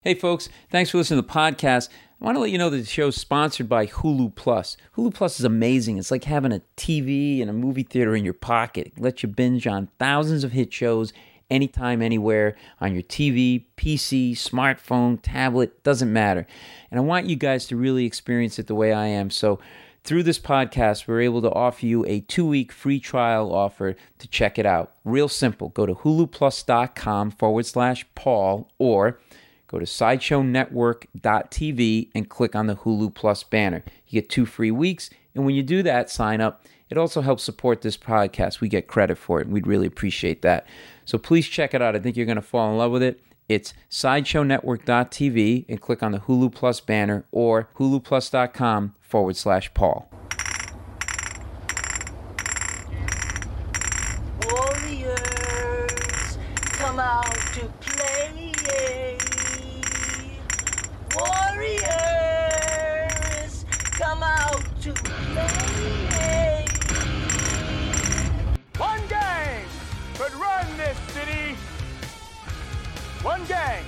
Hey folks, thanks for listening to the podcast. I want to let you know that the show is sponsored by Hulu Plus. Hulu Plus is amazing. It's like having a TV and a movie theater in your pocket. It lets you binge on thousands of hit shows anytime, anywhere, on your TV, PC, smartphone, tablet, doesn't matter. And I want you guys to really experience it the way I am. So through this podcast, we're able to offer you a 2-week free trial offer to check it out. Real simple. Go to huluplus.com/Paul or go to SideshowNetwork.tv and click on the Hulu Plus banner. You get 2 free weeks, and when you do that, sign up. It also helps support this podcast. We get credit for it, and we'd really appreciate that. So please check it out. I think you're going to fall in love with it. It's SideshowNetwork.tv and click on the Hulu Plus banner or huluplus.com/Paul. Warriors, come out to play. Warriors, come out to play. One gang could run this city. One gang.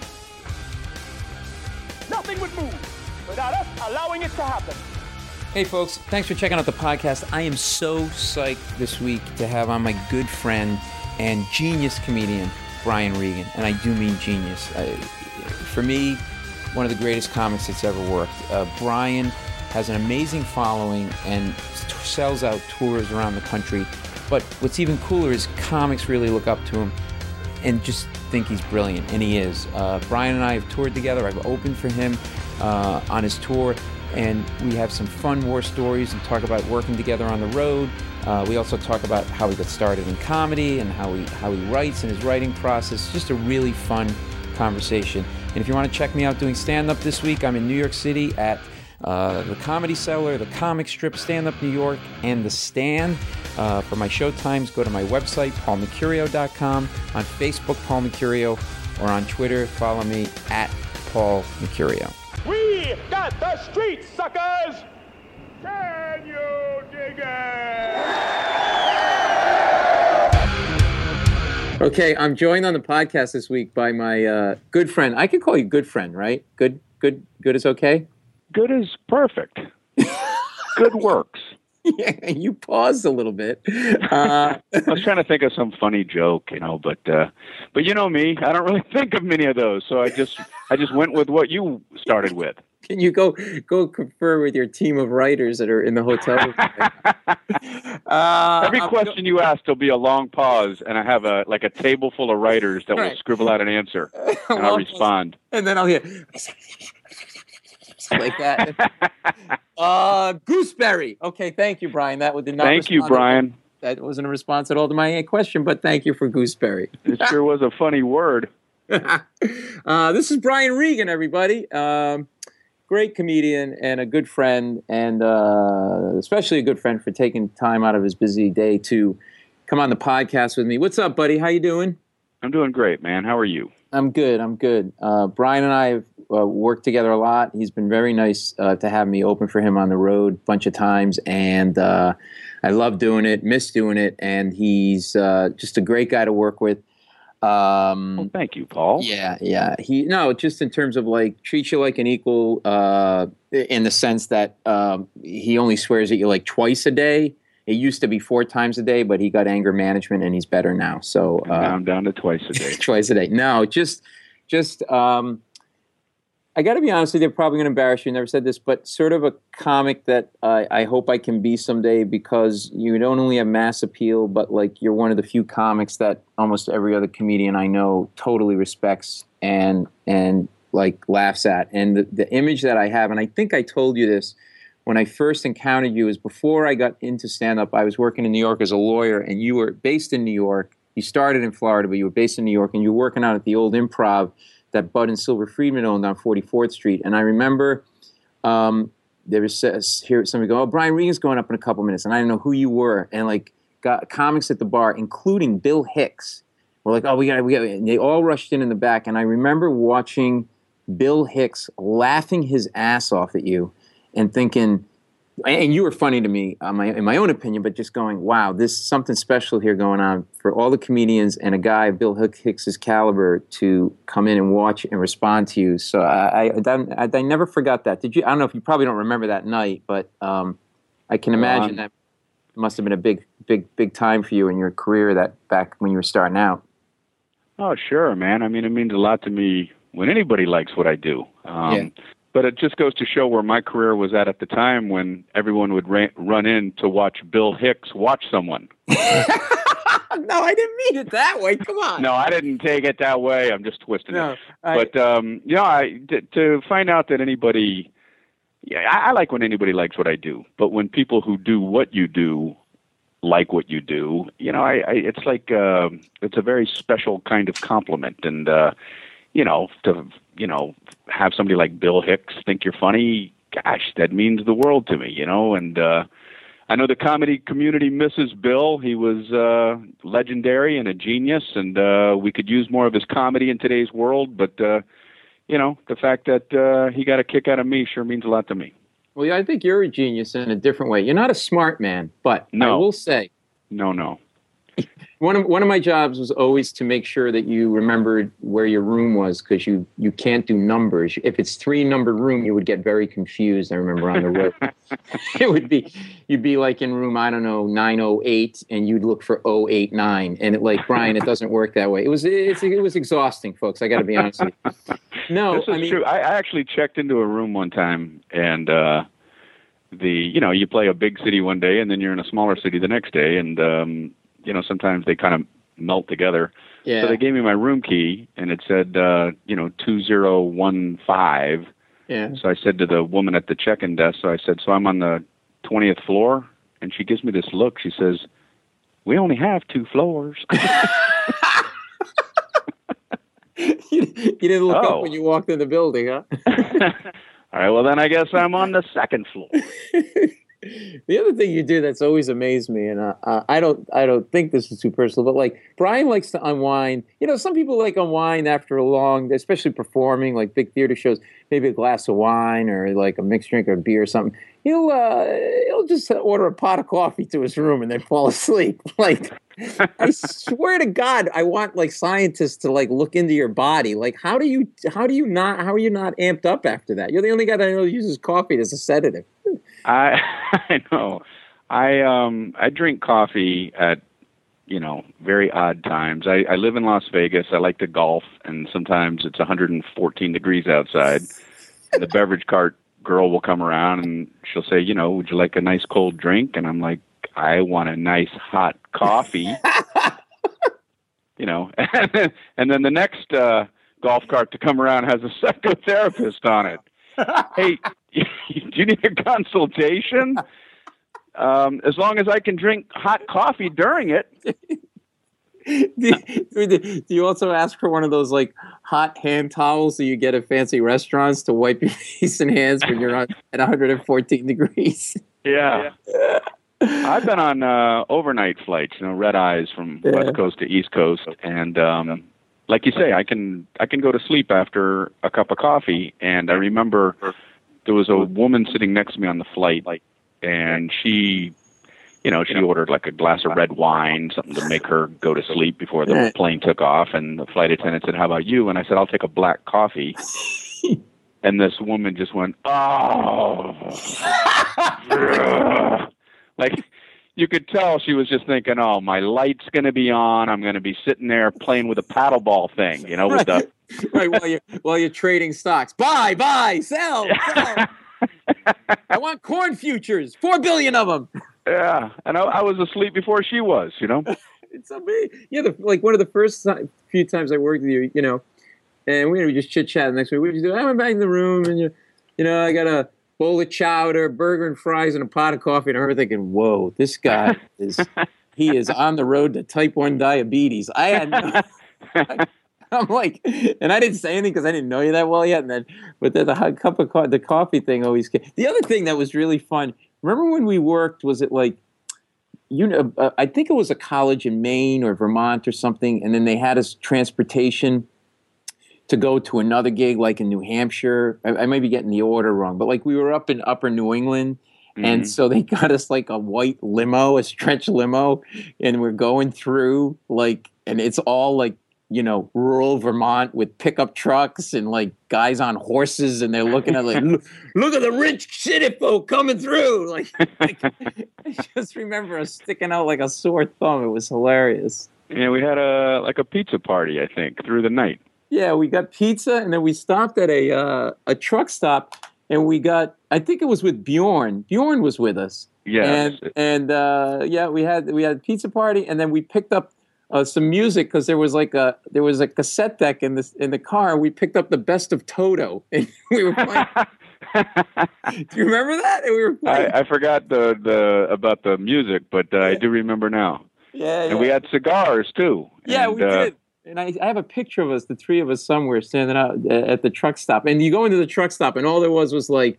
Nothing would move without us allowing it to happen. Hey folks, thanks for checking out the podcast. I am so psyched this week to have on my good friend and genius comedian, Brian Regan. And I do mean genius. For me, one of the greatest comics that's ever worked. Brian has an amazing following and sells out tours around the country. But what's even cooler is comics really look up to him and just think he's brilliant, and he is. Brian and I have toured together. I've opened for him on his tour, and we have some fun war stories and talk about working together on the road. We also talk about how he got started in comedy and how he writes and his writing process. Just a really fun conversation. And if you want to check me out doing stand-up this week, I'm in New York City at the Comedy Cellar, the Comic Strip, Stand Up New York, and The Stand. For my show times, go to my website, paulmercurio.com, on Facebook, Paul Mercurio, or on Twitter, follow me at Paul Mercurio. We got the streets, suckers! Can you dig it? Okay, I'm joined on the podcast this week by my good friend. I could call you good friend, right? Good is okay? Good is perfect. Good works. Yeah, you paused a little bit. I was trying to think of some funny joke, but you know me, I don't really think of many of those, so I just went with what you started with. Can you go confer with your team of writers that are in the hotel? Every question you ask, there'll be a long pause, and I have a table full of writers that will scribble out an answer, and I'll respond. And then I'll hear like that. Gooseberry. Okay, thank you, Brian. That did not. Thank you, Brian. That wasn't a response at all to my question, but thank you for gooseberry. It sure was a funny word. This is Brian Regan, everybody. Great comedian and a good friend, and especially a good friend for taking time out of his busy day to come on the podcast with me. What's up, buddy? How you doing? I'm doing great, man. How are you? I'm good. Brian and I have worked together a lot. He's been very nice to have me open for him on the road a bunch of times, and I love doing it, miss doing it, and he's just a great guy to work with. Well, thank you, Paul. Yeah. Just in terms of treats you like an equal in the sense that he only swears at you twice a day. It used to be 4 times a day, but he got anger management and he's better now. So I'm down to twice a day. Twice a day. No, just I got to be honest with you. I'm probably going to embarrass you. Never said this, but sort of a comic that I hope I can be someday, because you don't only have mass appeal, but you're one of the few comics that almost every other comedian I know totally respects and laughs at. And the image that I have, and I think I told you this when I first encountered you, is before I got into stand-up, I was working in New York as a lawyer, and you were based in New York. You started in Florida, but you were based in New York, and you were working out at the old Improv that Bud and Silver Friedman owned on 44th Street. And I remember there was somebody go, "Oh, Brian Regan's going up in a couple minutes," and I didn't know who you were, and got comics at the bar, including Bill Hicks. We're like, "Oh, we got," and they all rushed in the back, and I remember watching Bill Hicks laughing his ass off at you and thinking, And you were funny to me, in my own opinion, but just going, wow, there's something special here going on for all the comedians and a guy, Bill Hicks's caliber, to come in and watch and respond to you. So I never forgot that. Did you? I don't know if you probably don't remember that night, but I can imagine that must have been a big time for you in your career, that back when you were starting out. Oh, sure, man. I mean, it means a lot to me when anybody likes what I do. But it just goes to show where my career was at the time when everyone would run in to watch Bill Hicks watch someone. No, I didn't mean it that way. Come on. No, I didn't take it that way. I'm just twisting it. But, to find out that anybody, I like when anybody likes what I do. But when people who do what you do like what you do, it's like, it's a very special kind of compliment. And, to have somebody like Bill Hicks think you're funny, gosh, that means the world to me, and I know the comedy community misses Bill. He was legendary and a genius, and we could use more of his comedy in today's world, but the fact that he got a kick out of me sure means a lot to me. Well, yeah, I think you're a genius in a different way. You're not a smart man, but no. I will say, no. One of my jobs was always to make sure that you remembered where your room was, because you can't do numbers. If it's 3-numbered room, you would get very confused. I remember on the road, you'd be like in room, I don't know, 908, and you'd look for 089, and Brian, it doesn't work that way. It was exhausting, folks. I got to be honest with you. No, this is true. I actually checked into a room one time, and you play a big city one day, and then you're in a smaller city the next day, and sometimes they kind of melt together. Yeah. So they gave me my room key, and it said, 2015. Yeah. So I said to the woman at the check-in desk, so I'm on the 20th floor? And she gives me this look. She says, we only have 2 floors. You didn't look up when you walked in the building, huh? All right, well, then I guess I'm on the 2nd floor. The other thing you do that's always amazed me, and I don't think this is too personal, but Brian likes to unwind. Some people unwind after a long, especially performing big theater shows, maybe a glass of wine or a mixed drink or a beer or something. He'll just order a pot of coffee to his room and then fall asleep. I swear to God, I want scientists to look into your body. How are you not amped up after that? You're the only guy that I know uses coffee as a sedative. I know. I drink coffee at very odd times. I live in Las Vegas. I like to golf, and sometimes it's 114 degrees outside. And the beverage cart girl will come around and she'll say, would you like a nice cold drink? And I'm like, I want a nice hot coffee. And then the next golf cart to come around has a psychotherapist on it. Hey, do you need a consultation? As long as I can drink hot coffee during it. Do you also ask for one of those hot hand towels that you get at fancy restaurants to wipe your face and hands when you're at 114 degrees? Yeah. I've been on overnight flights, red eyes from West Coast to East Coast, and like you say, I can go to sleep after a cup of coffee. And I remember there was a woman sitting next to me on the flight, and she ordered a glass of red wine, something to make her go to sleep before the plane took off. And the flight attendant said, how about you? And I said, I'll take a black coffee. And this woman just went, oh. You could tell she was just thinking, oh, my light's going to be on. I'm going to be sitting there playing with a paddle ball thing, with the... Right, while you're trading stocks. Buy, sell. I want corn futures, 4 billion of them. Yeah, and I was asleep before she was, It's amazing. Yeah, one of the first few times I worked with you, and we just chit-chat the next week. What did you do? I went back in the room, and, I got a bowl of chowder, burger and fries, and a pot of coffee, and I remember thinking, whoa, this guy he is on the road to type 1 diabetes. I had I'm and I didn't say anything because I didn't know you that well yet. But then the cup of the coffee thing always came. The other thing that was really fun, remember when we worked, was it I think it was a college in Maine or Vermont or something, and then they had us transportation to go to another gig in New Hampshire. I might be getting the order wrong, but we were up in upper New England, And so they got us like a white limo, a stretch limo, and we're going through like, and it's all like, rural Vermont with pickup trucks and like guys on horses, and they're looking at like, look at the rich city folk coming through. Like I just remember us sticking out like a sore thumb. It was hilarious. Yeah, we had a pizza party, I think, through the night. Yeah, we got pizza, and then we stopped at a truck stop, and we got, I think it was with Bjorn. Bjorn was with us. Yeah, and we had a pizza party, and then we picked up some music because there was a cassette deck in the car. We picked up the best of Toto, and we were playing. Do you remember that? And we were playing. I forgot the about the music, but I do remember now. Yeah, and we had cigars too. Yeah, and, we did. And I have a picture of us, the three of us, somewhere standing out at the truck stop. And you go into the truck stop, and all there was like,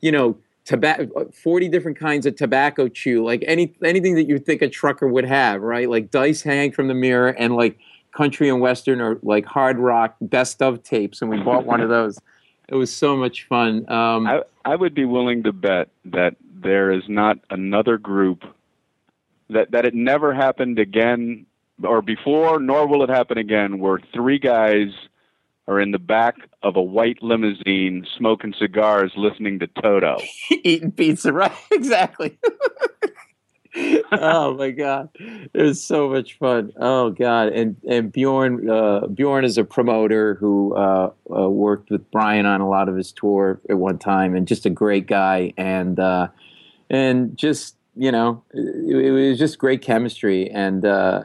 40 different kinds of tobacco chew, like anything that you think a trucker would have, right? Like dice hanging from the mirror, and like country and western or like hard rock best of tapes. And we bought one of those. It was so much fun. I would be willing to bet that there is not another group that it never happened again or before, nor will it happen again, where three guys are in the back of a white limousine smoking cigars listening to Toto. Eating pizza, right? Exactly. Oh my God. It was so much fun. Oh God. And Bjorn is a promoter who worked with Brian on a lot of his tour at one time, and just a great guy, and just, it was just great chemistry, and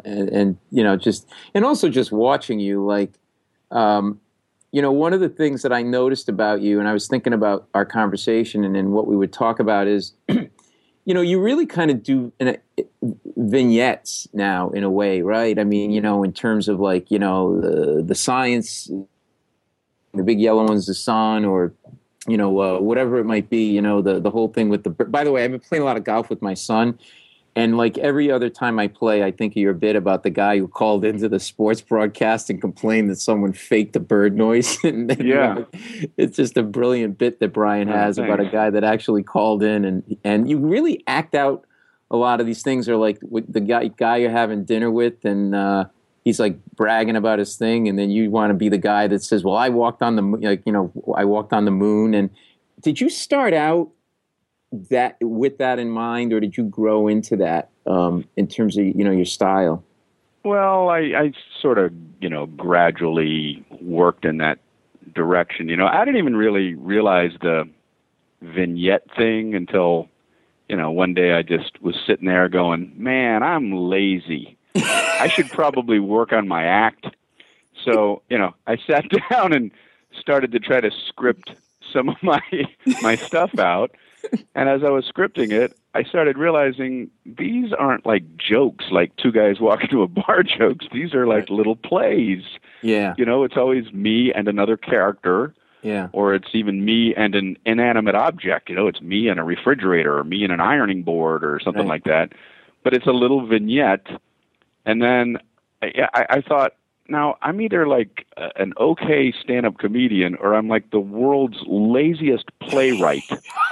also just watching you, like, one of the things that I noticed about you, and I was thinking about our conversation and what we would talk about, is, you really kind of do vignettes now in a way, right? I mean, in terms of like, the science, the big yellow one's the sun, or, whatever it might be, the whole thing with by the way, I've been playing a lot of golf with my son. And like every other time I play, I think of your bit about the guy who called into the sports broadcast and complained that someone faked a bird noise. Yeah. It's just a brilliant bit that Brian has about a guy that actually called in, and you really act out a lot of these things, are like with the guy you're having dinner with, and he's like bragging about his thing, and then you want to be the guy that says, well, I walked on the moon. And did you start out that with that in mind, or did you grow into that in terms of your style? Well, I sort of gradually worked in that direction. I didn't even really realize the vignette thing until one day I just was sitting there going, man, I'm lazy. I should probably work on my act. So I sat down and started to try to script some of my stuff out. And as I was scripting it, I started realizing these aren't like jokes, like two guys walking to a bar jokes. These are like little plays. Yeah. It's always me and another character. Yeah. Or it's even me and an inanimate object. It's me and a refrigerator, or me and an ironing board, or something like that. But it's a little vignette. And then I thought, now I'm either like an okay stand-up comedian, or I'm like the world's laziest playwright.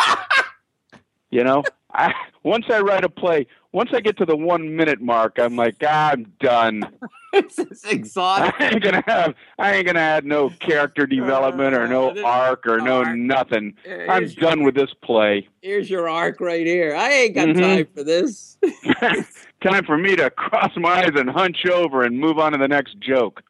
Once I write a play, once I get to the 1 minute mark, I'm like, I'm done. It's exhausting. I ain't gonna add no character development or no arc or no nothing. I'm done with this play. Here's your arc right here. I ain't got time for this. Time for me to cross my eyes and hunch over and move on to the next joke.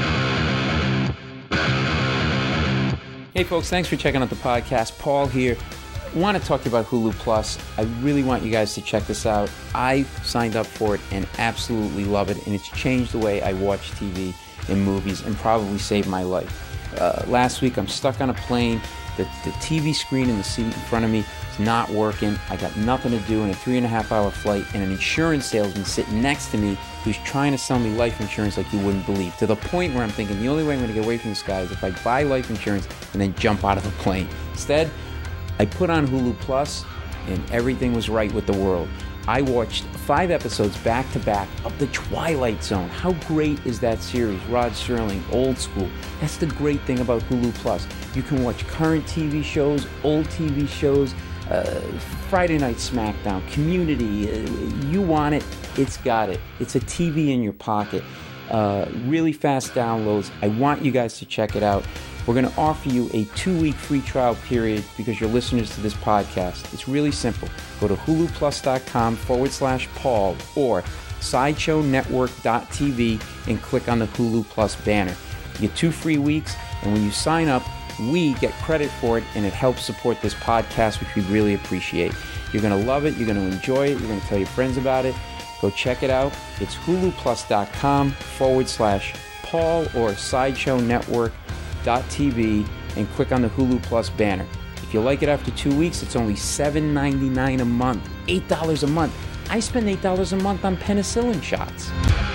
Hey folks, thanks for checking out the podcast. Paul here. I want to talk to you about Hulu Plus. I really want you guys to check this out. I signed up for it and absolutely love it, and it's changed the way I watch TV and movies and probably saved my life. Last week, I'm stuck on a plane. The TV screen in the seat in front of me is not working. I got nothing to do in a 3.5-hour flight, and an insurance salesman sitting next to me who's trying to sell me life insurance like you wouldn't believe, to the point where I'm thinking the only way I'm going to get away from this guy is if I buy life insurance and then jump out of the plane. Instead, I put on Hulu Plus, and everything was right with the world. I watched 5 episodes back-to-back of The Twilight Zone. How great is that series? Rod Serling, old school. That's the great thing about Hulu Plus. You can watch current TV shows, old TV shows, Friday Night SmackDown, Community. You want it, it's got it. It's a TV in your pocket. Really fast downloads. I want you guys to check it out. We're going to offer you a 2-week free trial period because you're listeners to this podcast. It's really simple. Go to huluplus.com/Paul or SideshowNetwork.tv and click on the Hulu Plus banner. You get 2 free weeks, and when you sign up, we get credit for it, and it helps support this podcast, which we really appreciate. You're going to love it. You're going to enjoy it. You're going to tell your friends about it. Go check it out. It's huluplus.com/Paul or SideshowNetwork.tv and click on the Hulu Plus banner. If you like it after 2 weeks, it's only $7.99 a month, $8 a month. I spend $8 a month on penicillin shots.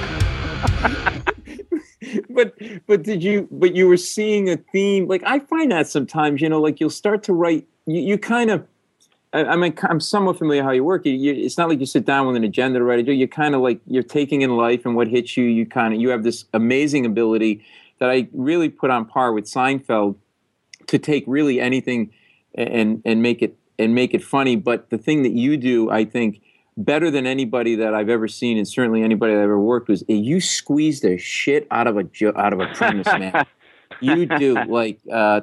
But you were seeing a theme. Like, I find that sometimes, like you'll start to write, you kind of, I mean, I'm somewhat familiar how you work. It's not like you sit down with an agenda to write it. You kind of like, you're taking in life and what hits you. You have this amazing ability that I really put on par with Seinfeld to take really anything and make it funny. But the thing that you do, I think, better than anybody that I've ever seen, and certainly anybody that I've ever worked with, you squeeze the shit out of a premise, man. You do, like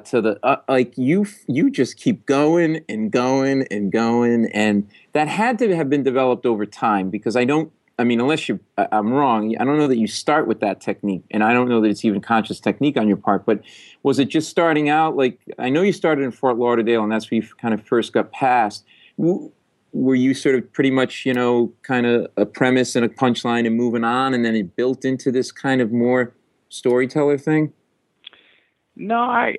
you just keep going and going and going, and that had to have been developed over time because unless I'm wrong, I don't know that you start with that technique, and I don't know that it's even conscious technique on your part. But was it just starting out? Like, I know you started in Fort Lauderdale, and that's where you kind of first got past. Were you sort of pretty much, kind of a premise and a punchline and moving on, and then it built into this kind of more storyteller thing? No, I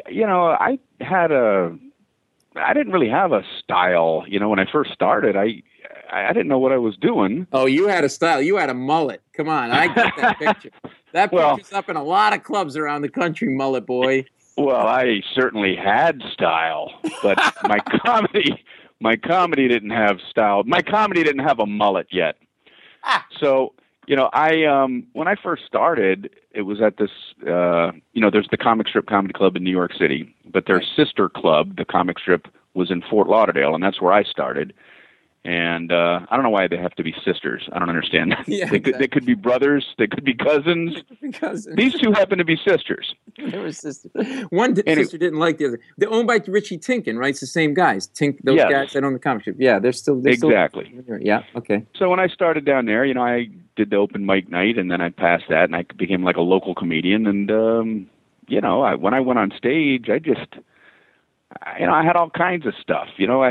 didn't really have a style. When I first started, I didn't know what I was doing. Oh, you had a style. You had a mullet. Come on, I get that picture. That picture's up in a lot of clubs around the country, mullet boy. Well, I certainly had style, but my comedy didn't have style. My comedy didn't have a mullet yet. So, when I first started, it was at this, there's the Comic Strip Comedy Club in New York City, but their sister club, the Comic Strip, was in Fort Lauderdale, and that's where I started. And I don't know why they have to be sisters. I don't understand. Yeah, they could be brothers. They could be cousins. These two happen to be sisters. They were sisters. One sister didn't like the other. They're owned by Richie Tinkin, right? It's the same guys. Those guys that own the comic strip. Yeah, they're still exactly. Yeah, okay. So when I started down there, I did the open mic night, and then I passed that, and I became like a local comedian. And when I went on stage, I had all kinds of stuff.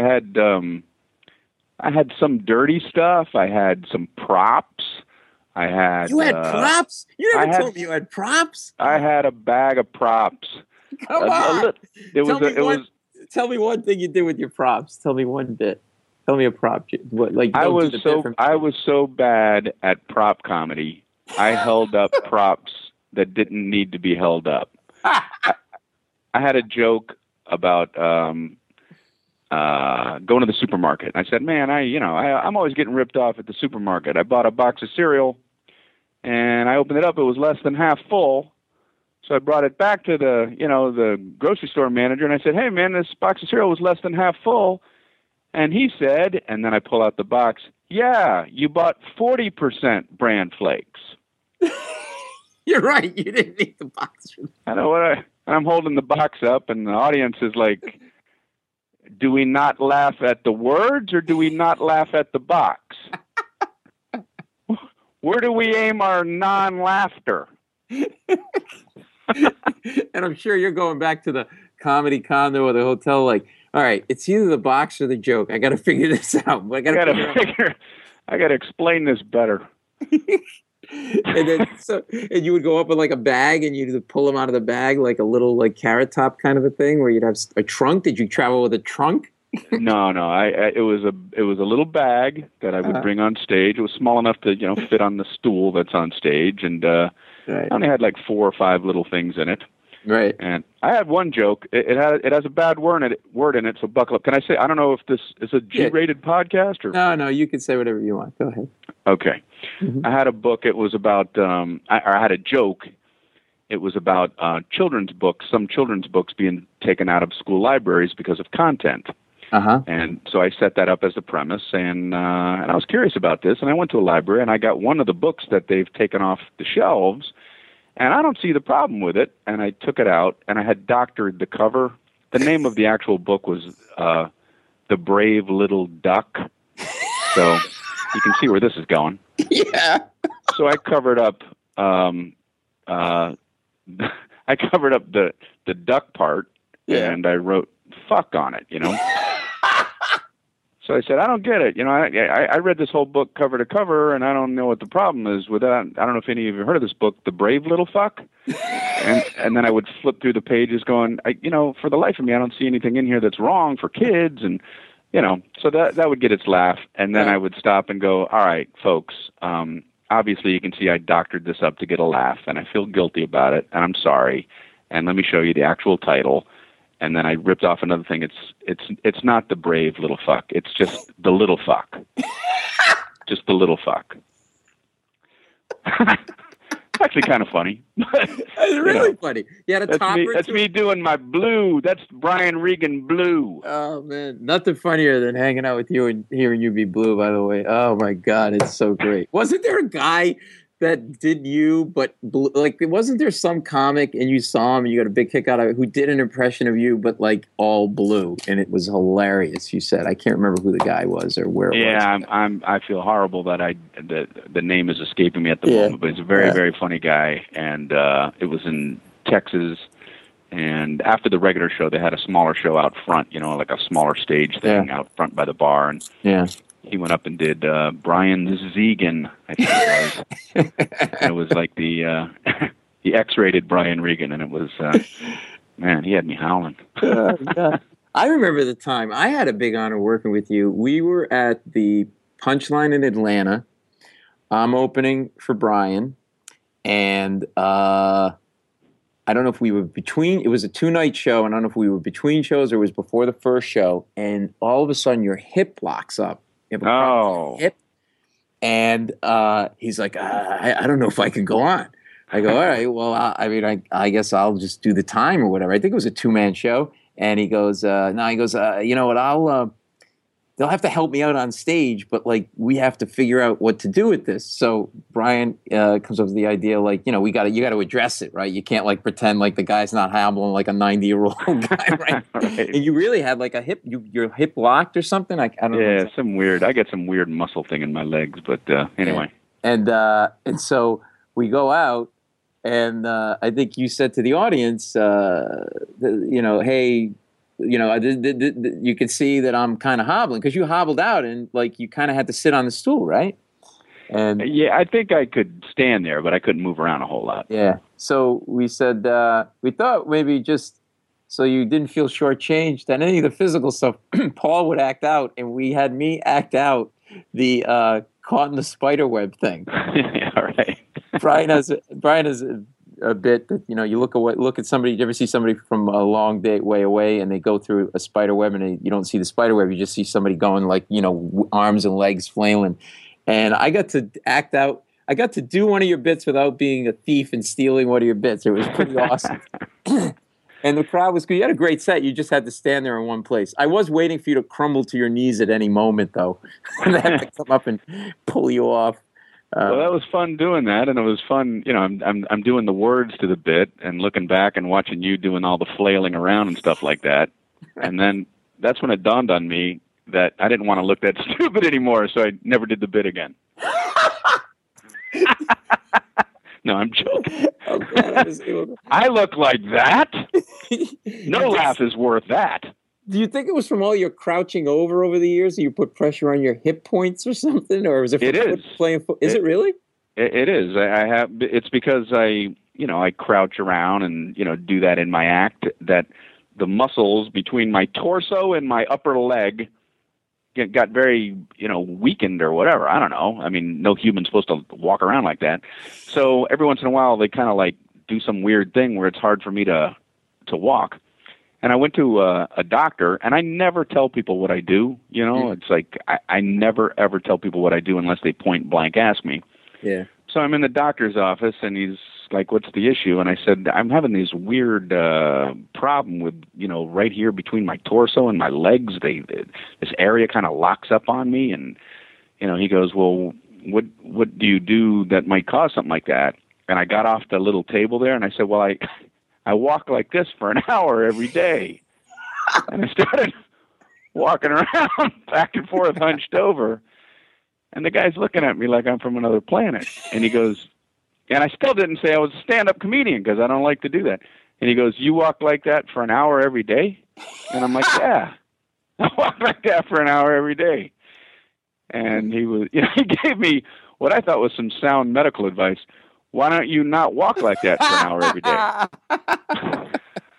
I had some dirty stuff. I had some props. You had props? You never told me you had props. I had a bag of props. Come on. Tell me one thing you did with your props. Tell me one bit. Tell me a prop. I was so bad at prop comedy. I held up props that didn't need to be held up. I had a joke about going to the supermarket. I said, man, I'm always getting ripped off at the supermarket. I bought a box of cereal, and I opened it up. It was less than half full. So I brought it back to the grocery store manager, and I said, hey, man, this box of cereal was less than half full. And he said, and then I pull out the box, yeah, you bought 40% bran flakes. You're right. You didn't need the box. I know I'm holding the box up, and the audience is like, do we not laugh at the words or do we not laugh at the box? Where do we aim our non-laughter? And I'm sure you're going back to the comedy condo or the hotel like, all right, it's either the box or the joke. I got to figure this out. I got to explain this better. And you would go up with like a bag and you'd pull them out of the bag like a little like Carrot Top kind of a thing where you'd have a trunk. Did you travel with a trunk? No. It was a little bag that I would bring on stage. It was small enough to fit on the stool that's on stage, and I only had like 4 or 5 little things in it. Right. And I had one joke. It has a bad word in it, so buckle up. Can I say? I don't know if this is a G-rated podcast or. No. You can say whatever you want. Go ahead. Okay. Mm-hmm. I had a book. It was about. I had a joke. It was about children's books. Some children's books being taken out of school libraries because of content. And so I set that up as a premise, and I was curious about this, and I went to a library, and I got one of the books that they've taken off the shelves, and I don't see the problem with it, and I took it out, and I had doctored the cover. The name of the actual book was The Brave Little Duck, so you can see where this is going. Yeah. So I covered up I covered up the duck part, and I wrote "fuck" on it, So I said, I don't get it. I read this whole book cover to cover, and I don't know what the problem is with that. I don't know if any of you heard of this book, The Brave Little Fuck. and then I would flip through the pages going, for the life of me, I don't see anything in here that's wrong for kids. And, so that would get its laugh. And then I would stop and go, all right, folks, obviously you can see I doctored this up to get a laugh, and I feel guilty about it, and I'm sorry. And let me show you the actual title. And then I ripped off another thing. It's not The Brave Little Fuck. It's just The Little Fuck. Just The Little Fuck. Actually kind of funny. That's really funny. You had a topper. That's me doing my blue. That's Brian Regan blue. Oh, man. Nothing funnier than hanging out with you and hearing you be blue, by the way. Oh, my God. It's so great. Wasn't there a guy that did you, but wasn't there some comic and you saw him and you got a big kick out of it who did an impression of you, but like all blue, and it was hilarious? You said, I can't remember who the guy was or where it was. Yeah, I feel horrible that the name is escaping me at the moment, but he's a very, very funny guy, and it was in Texas. And after the regular show, they had a smaller show out front, like a smaller stage thing out front by the bar, and he went up and did Brian Zegan, I think it was. And it was like the X-rated Brian Regan, and it was, man, he had me howling. I remember the time. I had a big honor working with you. We were at the Punchline in Atlanta. I'm opening for Brian, and I don't know if we were between. It was a 2-night show, and I don't know if we were between shows or it was before the first show. And all of a sudden, your hip locks up. You have a problem with your hip, and he's like, I don't know if I can go on. I go, all right, well, I guess I'll just do the time or whatever. I think it was a 2-man show, and he goes, you know what? They'll have to help me out on stage, but like we have to figure out what to do with this. So Brian comes up with the idea, like, you got to address it, right? You can't like pretend like the guy's not hobbling like a 90-year-old guy, right? Right? And you really had like a hip, your hip locked or something. I don't know. Yeah, some weird. I get some weird muscle thing in my legs, but anyway. And so we go out, and I think you said to the audience, hey. You could see that I'm kind of hobbling because you hobbled out and like you kind of had to sit on the stool, right? And yeah, I think I could stand there, but I couldn't move around a whole lot. Yeah. So we said we thought maybe just so you didn't feel shortchanged on any of the physical stuff, Paul would act out, and we had me act out the caught in the spider web thing. Yeah, right. Brian has a bit that you look at somebody. You ever see somebody from a long way away, and they go through a spider web, and you don't see the spider web. You just see somebody going like arms and legs flailing. And I got to act out. I got to do one of your bits without being a thief and stealing one of your bits. It was pretty awesome. And the crowd was good. You had a great set. You just had to stand there in one place. I was waiting for you to crumble to your knees at any moment, though, and I had to come up and pull you off. Well, that was fun doing that, and it was fun. I'm doing the words to the bit and looking back and watching you doing all the flailing around and stuff like that. And then that's when it dawned on me that I didn't want to look that stupid anymore, so I never did the bit again. No, I'm joking. Oh, God, I look like that? No laugh is worth that. Do you think it was from all your crouching over the years? You put pressure on your hip points or something, or was it? From playing football? Is it really? It is. I have. It's because I crouch around and do that in my act. That the muscles between my torso and my upper leg got very weakened or whatever. I don't know. I mean, no human's supposed to walk around like that. So every once in a while, they kind of like do some weird thing where it's hard for me to walk. And I went to a doctor, and I never tell people what I do. It's like I never, ever tell people what I do unless they point blank ask me. Yeah. So I'm in the doctor's office, and he's asked, like, what's the issue? And I said, I'm having this weird problem with, right here between my torso and my legs. This area kind of locks up on me. And, he goes, well, what do you do that might cause something like that? And I got off the little table there, and I said, well, I walk like this for an hour every day. And I started walking around back and forth, hunched over. And the guy's looking at me like I'm from another planet. And he goes, and I still didn't say I was a stand-up comedian because I don't like to do that. And he goes, you walk like that for an hour every day? And I'm like, yeah, I walk like that for an hour every day. And he gave me what I thought was some sound medical advice. Why don't you not walk like that for an hour every day?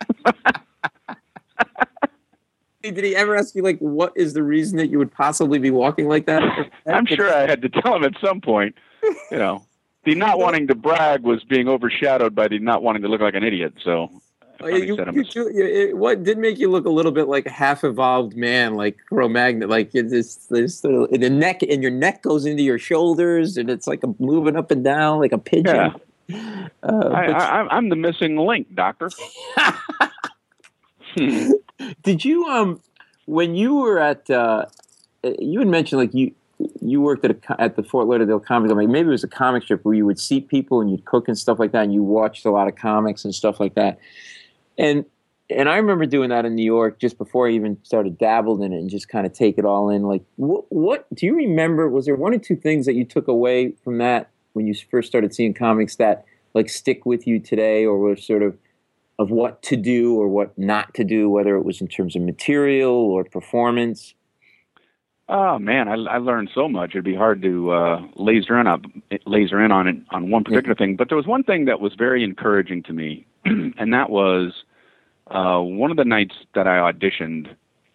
Did he ever ask you, like, what is the reason that you would possibly be walking like that? I'm sure I had to tell him at some point, the not wanting to brag was being overshadowed by the not wanting to look like an idiot. So what did make you look a little bit like a half-evolved man, like Cro-Magnon, like the neck, and your neck goes into your shoulders, and it's like moving up and down like a pigeon. Yeah. I'm the missing link, doctor. Did you when you were at you had mentioned like you worked at the Fort Lauderdale Comic Club, maybe it was a comic strip where you would seat people and you'd cook and stuff like that, and you watched a lot of comics and stuff like that. And I remember doing that in New York just before I even started dabbled in it and just kind of take it all in. Like, what do you remember? Was there one or two things that you took away from that when you first started seeing comics that like stick with you today, or were sort of what to do or what not to do, whether it was in terms of material or performance? Oh man, I learned so much. It'd be hard to laser in on it on one particular thing. But there was one thing that was very encouraging to me, and that was one of the nights that I auditioned.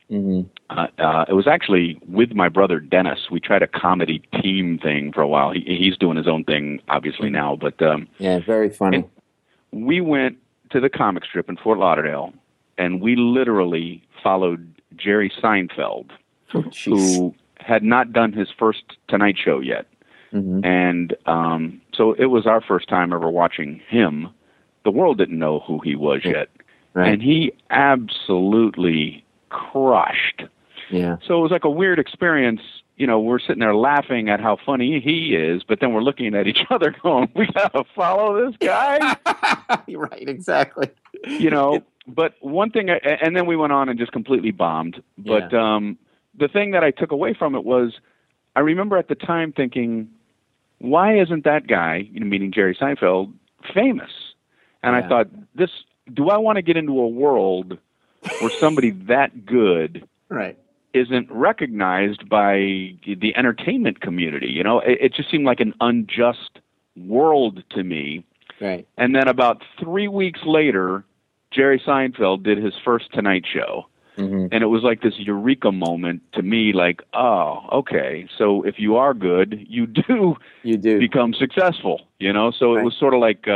It was actually with my brother Dennis. We tried a comedy team thing for a while. He's doing his own thing, obviously now, but yeah, very funny. We went to the comic strip in Fort Lauderdale, and we literally followed Jerry Seinfeld, who had not done his first Tonight Show yet. And so it was our first time ever watching him. The world didn't know who he was yet. Right. And he absolutely crushed. Yeah. So it was like a weird experience. We're sitting there laughing at how funny he is, but then we're looking at each other going, we got to follow this guy? Right, exactly. But one thing, and then we went on and just completely bombed. But the thing that I took away from it was, I remember at the time thinking, why isn't that guy, meaning Jerry Seinfeld, famous? And I thought, do I want to get into a world where somebody that good isn't recognized by the entertainment community? It just seemed like an unjust world to me. Right. And then about 3 weeks later, Jerry Seinfeld did his first Tonight Show. And it was like this eureka moment to me, like, oh, okay, so if you are good, you do become successful, So it was sort of like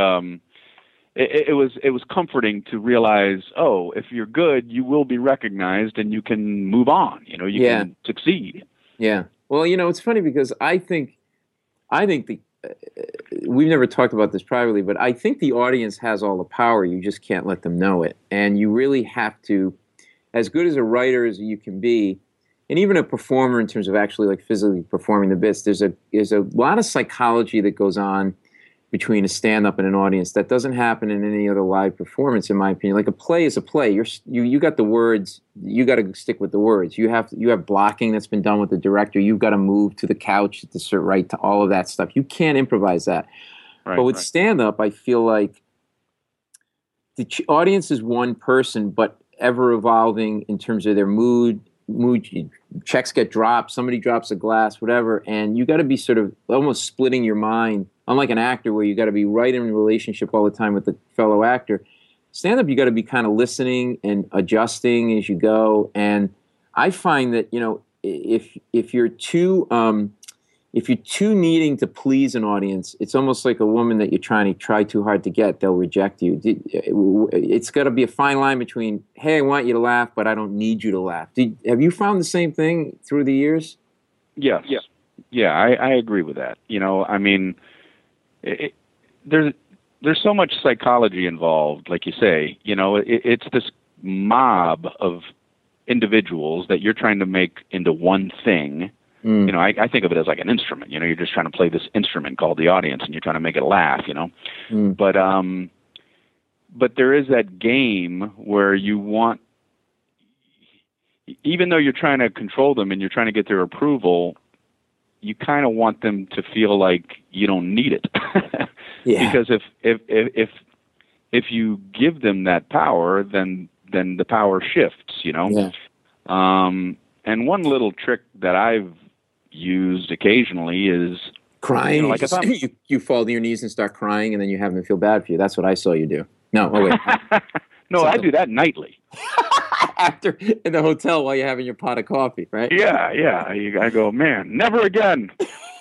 it was comforting to realize, oh, if you're good, you will be recognized and you can move on, you can succeed. Yeah. Well, it's funny because I think we've never talked about this privately, but I think the audience has all the power. You just can't let them know it. And you really have to, as good as a writer as you can be, and even a performer in terms of actually like physically performing the bits, there's a lot of psychology that goes on between a stand-up and an audience that doesn't happen in any other live performance, in my opinion. Like a play is a play. You got the words. You got to stick with the words. You have blocking that's been done with the director. You've got to move to the couch at the right to all of that stuff. You can't improvise that. Right, but with stand-up, I feel like the audience is one person, but ever evolving in terms of their mood. Checks get dropped. Somebody drops a glass, whatever, and you got to be sort of almost splitting your mind. Unlike an actor where you got to be right in a relationship all the time with the fellow actor, stand-up you got to be kind of listening and adjusting as you go. And I find that if you're too needing to please an audience, it's almost like a woman that you're trying to try too hard to get. They'll reject you. It's got to be a fine line between, hey, I want you to laugh, but I don't need you to laugh. Have you found the same thing through the years? Yes. Yeah, I agree with that. there's so much psychology involved, like you say. It's this mob of individuals that you're trying to make into one thing. I think of it as like an instrument. You're just trying to play this instrument called the audience, and you're trying to make it laugh. But there is that game where you want, even though you're trying to control them and you're trying to get their approval, you kind of want them to feel like you don't need it. Yeah. Because if you give them that power, then the power shifts. Yeah. And one little trick that I've used occasionally is crying. Like if you fall to your knees and start crying, and then you have them feel bad for you. That's what I saw you do. No, oh wait. No, I do that nightly. After in the hotel while you're having your pot of coffee, right? Yeah. I go, man, never again.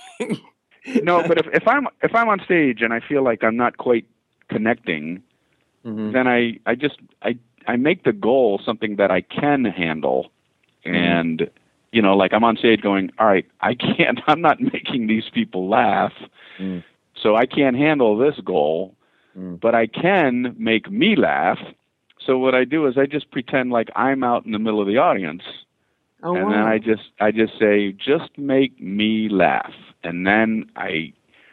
No, but if I'm on stage and I feel like I'm not quite connecting, then I make the goal something that I can handle, and like I'm on stage going, all right, I'm not making these people laugh, so I can't handle this goal. But I can make me laugh. So what I do is I just pretend like I'm out in the middle of the audience. Then I just say, just make me laugh. And then I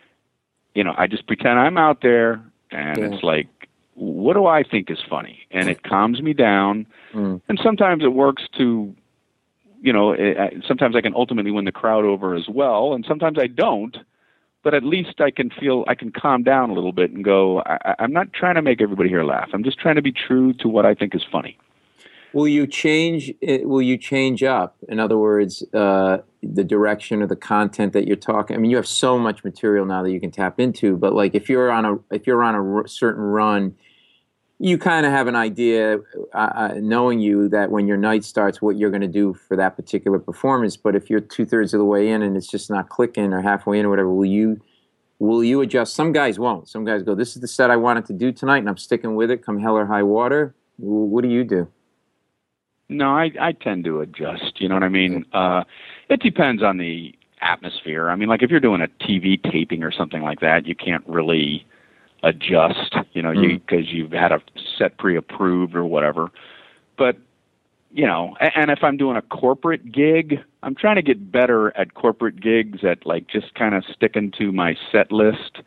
just pretend I'm out there, and it's like, what do I think is funny? And it calms me down. And sometimes it works to, sometimes I can ultimately win the crowd over as well. And sometimes I don't. But at least I can calm down a little bit and go, I'm not trying to make everybody here laugh. I'm just trying to be true to what I think is funny. Will you change up? In other words, the direction or the content that you're talking? I mean, you have so much material now that you can tap into, but like if you're on a certain run, you kind of have an idea, knowing you, that when your night starts, what you're going to do for that particular performance. But if you're 2/3 of the way in and it's just not clicking, or halfway in or whatever, will you adjust? Some guys won't. Some guys go, this is the set I wanted to do tonight, and I'm sticking with it, come hell or high water. What do you do? No, I tend to adjust. You know what I mean? It depends on the atmosphere. I mean, like if you're doing a TV taping or something like that, you can't really adjust, because you've had a set pre-approved or whatever. But, and if I'm doing a corporate gig, I'm trying to get better at corporate gigs at like just kind of sticking to my set list.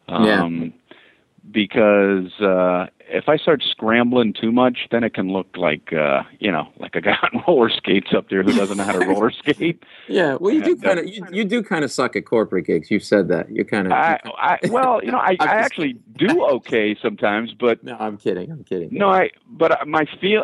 Because if I start scrambling too much, then it can look like, like a guy on roller skates up there who doesn't know how to roller skate. Yeah, well, you do kind of suck at corporate gigs. You've said that. You kind of. I actually do okay sometimes, but no, I'm kidding. No, but my feel,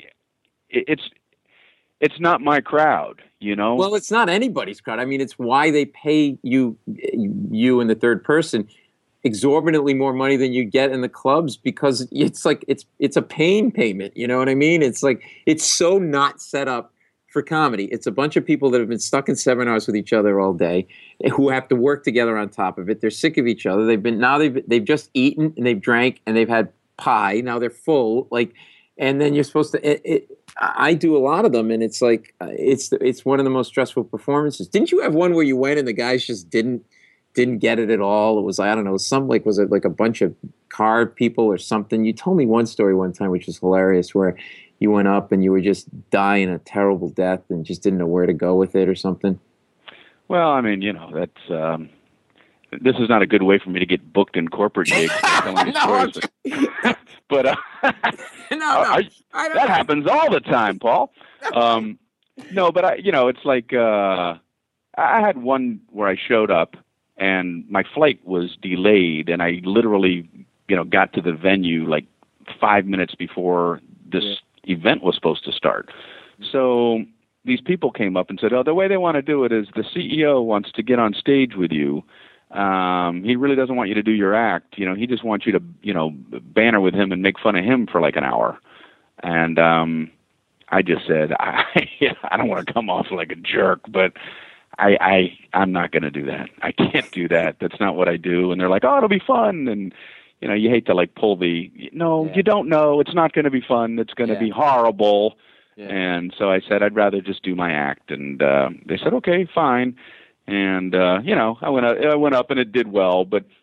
it's not my crowd. Well, it's not anybody's crowd. I mean, it's why they pay you in the third person exorbitantly more money than you get in the clubs, because it's like it's a pain payment. You know what I mean? It's like it's so not set up for comedy. It's a bunch of people that have been stuck in seminars with each other all day, who have to work together on top of it. They're sick of each other. They've just eaten and they've drank and they've had pie. Now they're full. Like, and then you're supposed to. I do a lot of them, and it's like it's one of the most stressful performances. Didn't you have one where you went and the guys just didn't get it at all? It was, I don't know, was it like a bunch of card people or something? You told me one story one time, which was hilarious, where you went up and you were just dying a terrible death and just didn't know where to go with it or something. Well, I mean, that's this is not a good way for me to get booked in corporate gigs. But that happens all the time, Paul. No, but it's like I had one where I showed up and my flight was delayed, and I literally, got to the venue like 5 minutes before this event was supposed to start. So these people came up and said, the way they want to do it is the CEO wants to get on stage with you. He really doesn't want you to do your act. He just wants you to, banter with him and make fun of him for like an hour. And I just said, I don't want to come off like a jerk, but I'm not going to do that. I can't do that. That's not what I do. And they're like, it'll be fun. And, you hate to like pull you don't know. It's not going to be fun. It's going to be horrible. Yeah. And so I said, I'd rather just do my act. And they said, okay, fine. And, I went up and it did well, but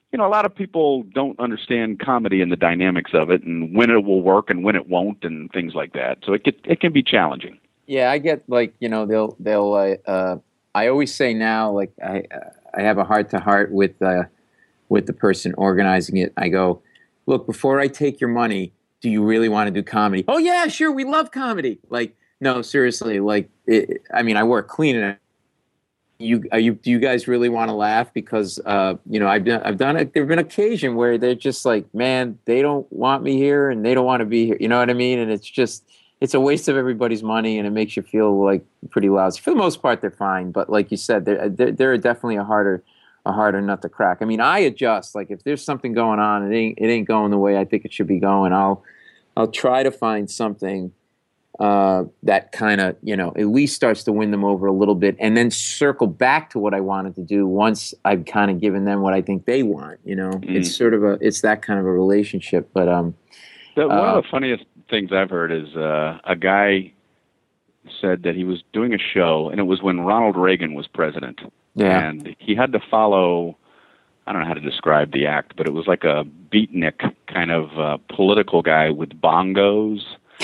a lot of people don't understand comedy and the dynamics of it, and when it will work and when it won't, and things like that. So it can be challenging. Yeah, I get they'll I always say now, like I have a heart-to-heart with the person organizing it. I go, look, before I take your money, do you really want to do comedy? Oh yeah, sure, we love comedy. Like, no, seriously, like I work clean and do you guys really want to laugh? Because I've done it. There've been occasion where they're just like, man, they don't want me here and they don't want to be here. You know what I mean? And it's a waste of everybody's money, and it makes you feel like pretty lousy. For the most part, they're fine, but like you said, they're definitely a harder nut to crack. I mean, I adjust. Like if there's something going on, it ain't going the way I think it should be going. I'll try to find something that kind of, at least starts to win them over a little bit, and then circle back to what I wanted to do once I've kind of given them what I think they want. It's sort of it's that kind of a relationship. But one of the funniest things I've heard is a guy said that he was doing a show, and it was when Ronald Reagan was president. Yeah. And he had to follow, I don't know how to describe the act, but it was like a beatnik kind of political guy with bongos.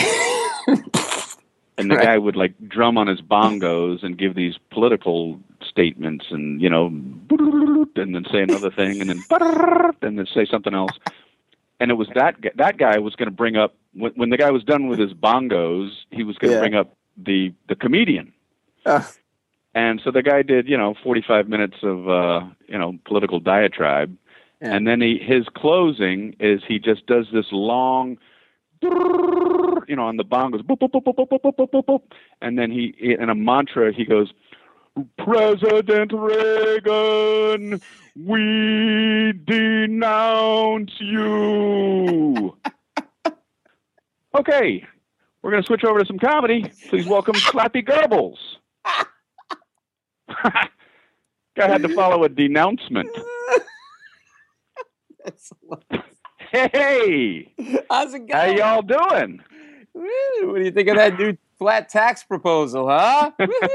And the guy would like drum on his bongos and give these political statements and, and then say another thing and then say something else. And it was that guy was going to bring up, when the guy was done with his bongos, he was going to bring up the comedian. And so the guy did, 45 minutes of, political diatribe. Yeah. And then his closing is he just does this long, on the bongos, boop, boop, boop, boop, boop, boop, boop, boop, boop. And then in a mantra, he goes, President Reagan, we denounce you. Okay, we're going to switch over to some comedy. Please welcome Slappy Goebbels. Guy had to follow a denouncement. Hey, how's it going? How y'all doing? Woo, what do you think of that new flat tax proposal, huh?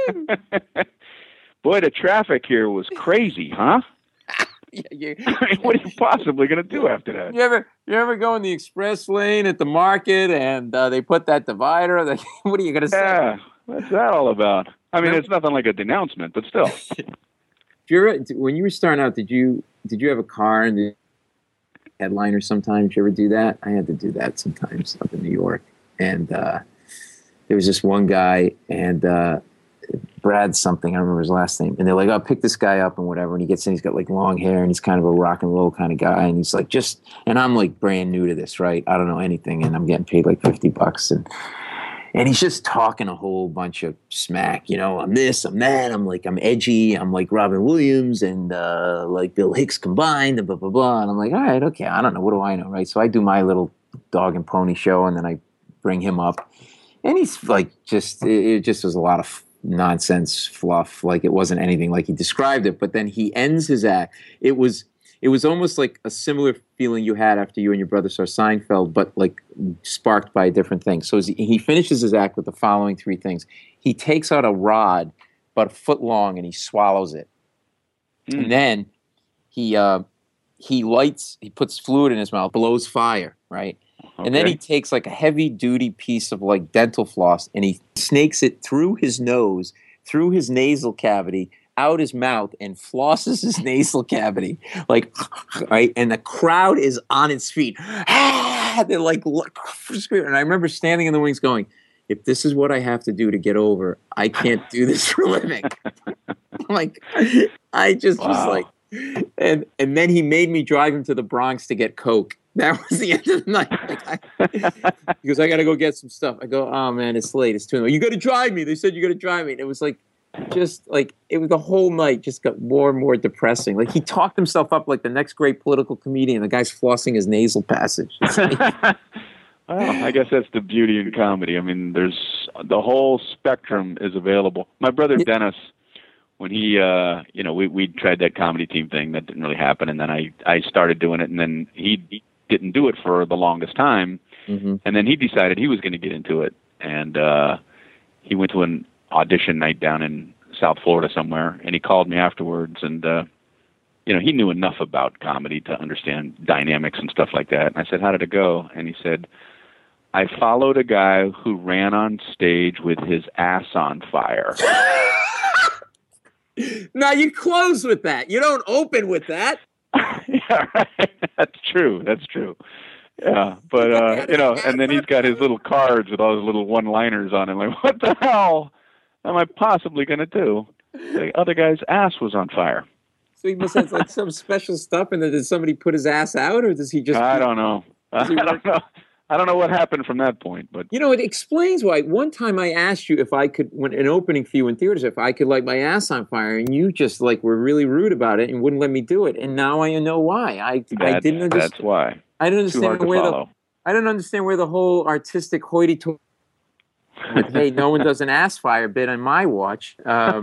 Boy, the traffic here was crazy, huh? What are you possibly going to do after that? You ever go in the express lane at the market and they put that divider? What are you going to say? Yeah, what's that all about? I mean, it's nothing like a denouncement, but still. When you were starting out, did you have a car and the headliner sometimes? Did you ever do that? I had to do that sometimes up in New York. And there was this one guy, and Brad something, I don't remember his last name. And they're like, oh, pick this guy up and whatever. And he gets in, he's got like long hair, and he's kind of a rock and roll kind of guy. And he's like, and I'm like brand new to this, right? I don't know anything, and I'm getting paid like $50. And he's just talking a whole bunch of smack, I'm this, I'm that, I'm edgy, I'm like Robin Williams and like Bill Hicks combined, and blah, blah, blah. And I'm like, all right, okay, I don't know, what do I know, right? So I do my little dog and pony show, and then I bring him up. And he's like, it just was a lot of nonsense fluff, like it wasn't anything like he described it. But then he ends his act. It was almost like a similar feeling you had after you and your brother saw Seinfeld, but like sparked by a different thing. So he finishes his act with the following three things. He takes out a rod about a foot long and he swallows it. And then he puts fluid in his mouth, blows fire, right? Okay. And then he takes like a heavy duty piece of like dental floss and he snakes it through his nose, through his nasal cavity, out his mouth, and flosses his nasal cavity, like, right? And the crowd is on its feet. They're like screaming. And I remember standing in the wings going, if this is what I have to do to get over, I can't do this for a living. Like, I just was like, and then he made me drive him to the Bronx to get Coke. That was the end of the night. He goes, I got to go get some stuff. I go, oh man, it's late. It's too late. You got to drive me. They said you got to drive me. And it was like, just like, it was the whole night just got more and more depressing. Like he talked himself up like the next great political comedian. The guy's flossing his nasal passage. Well, I guess that's the beauty in comedy. I mean, there's the whole spectrum is available. My brother Dennis, when he, we tried that comedy team thing, that didn't really happen. And then I started doing it, and then he didn't do it for the longest time. Mm-hmm. And then he decided he was going to get into it. And he went to an audition night down in South Florida somewhere, and he called me afterwards, and he knew enough about comedy to understand dynamics and stuff like that. And I said, how did it go? And he said, I followed a guy who ran on stage with his ass on fire. Now you close with that. You don't open with that. Yeah, right. That's true. Yeah, but and then he's got his little cards with all his little one-liners on it. Like, what the hell am I possibly going to do? The other guy's ass was on fire. So he must have like some special stuff, and then did somebody put his ass out, or does he just? I don't know. I don't know what happened from that point, but it explains why. One time I asked you if I could, when an opening for you in theaters, if I could light my ass on fire, and you just like were really rude about it and wouldn't let me do it. And now I know why. I didn't understand. That's why. I didn't understand I don't understand where the whole artistic hoity-toity. Hey, no one does an ass fire bit on my watch.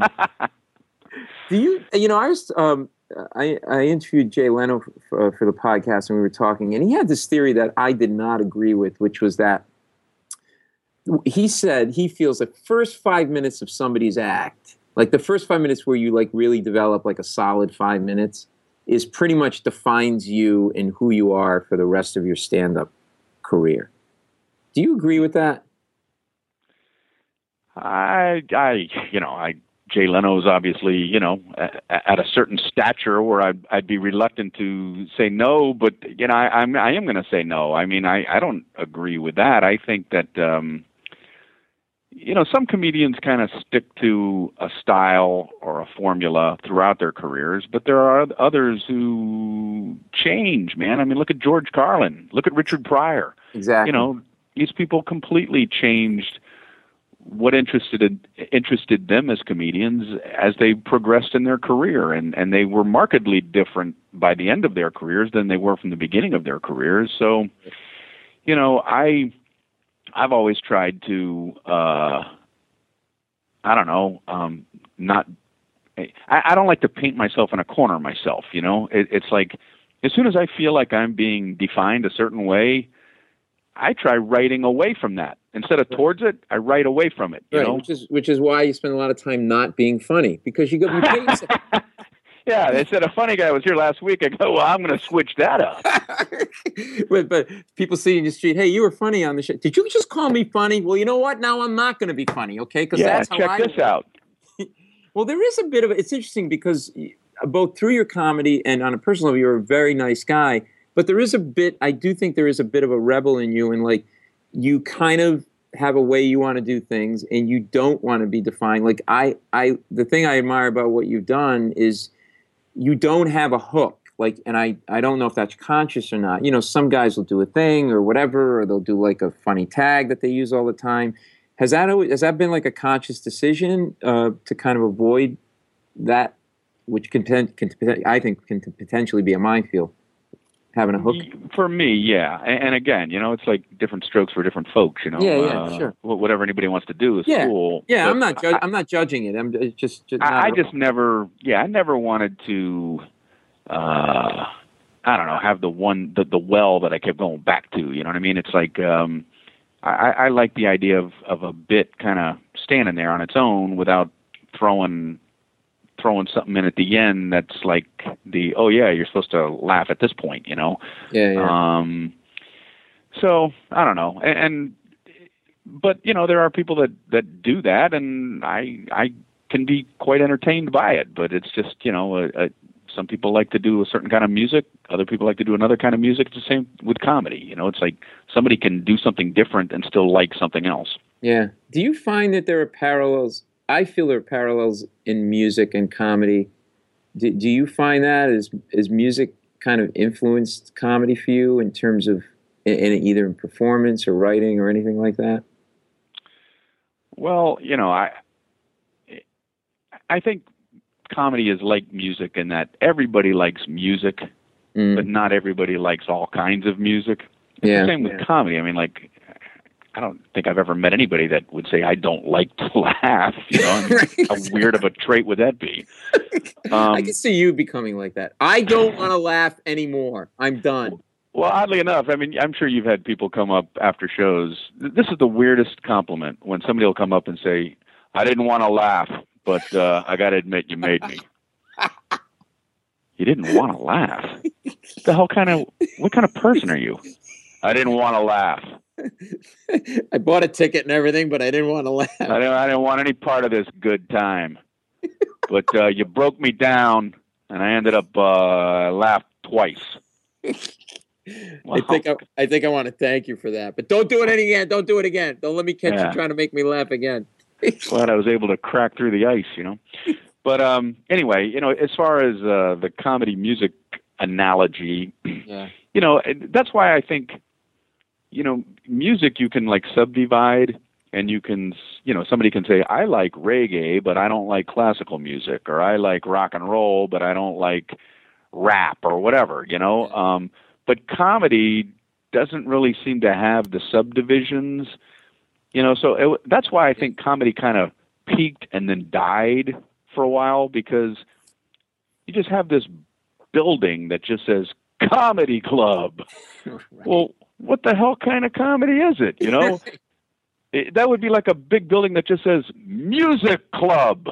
Do you? I was. I interviewed Jay Leno for the podcast, and we were talking, and he had this theory that I did not agree with, which was that he said he feels the first 5 minutes of somebody's act, like the first 5 minutes where you like really develop like a solid 5 minutes, is pretty much defines you and who you are for the rest of your stand-up career. Do you agree with that? Jay Leno's obviously, at a certain stature where I'd be reluctant to say no, but I am going to say no. I mean, I don't agree with that. I think that some comedians kind of stick to a style or a formula throughout their careers, but there are others who change, man. I mean, look at George Carlin, look at Richard Pryor. Exactly. These people completely changed what interested them as comedians as they progressed in their career, and they were markedly different by the end of their careers than they were from the beginning of their careers. So, I've always tried to, I don't like to paint myself in a corner myself. It's like as soon as I feel like I'm being defined a certain way, I try writing away from that. Instead of towards it, I write away from it. You know? Which is why you spend a lot of time not being funny, because you pay yourself. Yeah, they said a funny guy was here last week. I go, well, I'm going to switch that up. but people see in the street, hey, you were funny on the show. Did you just call me funny? Well, you know what? Now I'm not going to be funny, okay? Because that's how check this out. Well, there is a bit of it's interesting because both through your comedy and on a personal level, you're a very nice guy. But there is I do think there is a bit of a rebel in you, and like you kind of have a way you want to do things, and you don't want to be defined. Like the thing I admire about what you've done is you don't have a hook. Like, and I don't know if that's conscious or not. Some guys will do a thing or whatever, or they'll do like a funny tag that they use all the time. Has that been like a conscious decision to kind of avoid that, which I think can potentially be a minefield? Having a hook? For me, yeah. And again, it's like different strokes for different folks, Yeah, sure. Whatever anybody wants to do is cool. Yeah, I'm not judging it. I never wanted to, have the well that I kept going back to, you know what I mean? It's like, I like the idea of a bit kind of standing there on its own without throwing something in at the end that's like you're supposed to laugh at this point, Yeah. So I don't know, but there are people that do that, and I can be quite entertained by it. But it's just some people like to do a certain kind of music, other people like to do another kind of music. It's the same with comedy. It's like somebody can do something different and still like something else. Yeah. Do you find that there are parallels? I feel there are parallels in music and comedy. Do you find that is music kind of influenced comedy for you in terms of either in performance or writing or anything like that? Well, I think comedy is like music in that everybody likes music, but not everybody likes all kinds of music. It's the same with comedy. I mean, like, I don't think I've ever met anybody that would say, I don't like to laugh. How weird of a trait would that be? I can see you becoming like that. I don't want to laugh anymore. I'm done. Well, oddly enough, I mean, I'm sure you've had people come up after shows. This is the weirdest compliment when somebody will come up and say, I didn't want to laugh, but I got to admit, you made me. You didn't want to laugh. What kind of person are you? I didn't want to laugh. I bought a ticket and everything, but I didn't want to laugh. I didn't want any part of this good time. But you broke me down, and I ended up laughed twice. Wow. I think I want to thank you for that. But don't do it again. Don't do it again. Don't let me catch you trying to make me laugh again. Glad I was able to crack through the ice, But anyway, as far as the comedy music analogy, that's why I think, music you can like subdivide, and you can, somebody can say, I like reggae, but I don't like classical music, or I like rock and roll, but I don't like rap or whatever, But comedy doesn't really seem to have the subdivisions, so that's why I think comedy kind of peaked and then died for a while, because you just have this building that just says comedy club. Right. Well, what the hell kind of comedy is it? That would be like a big building that just says music club.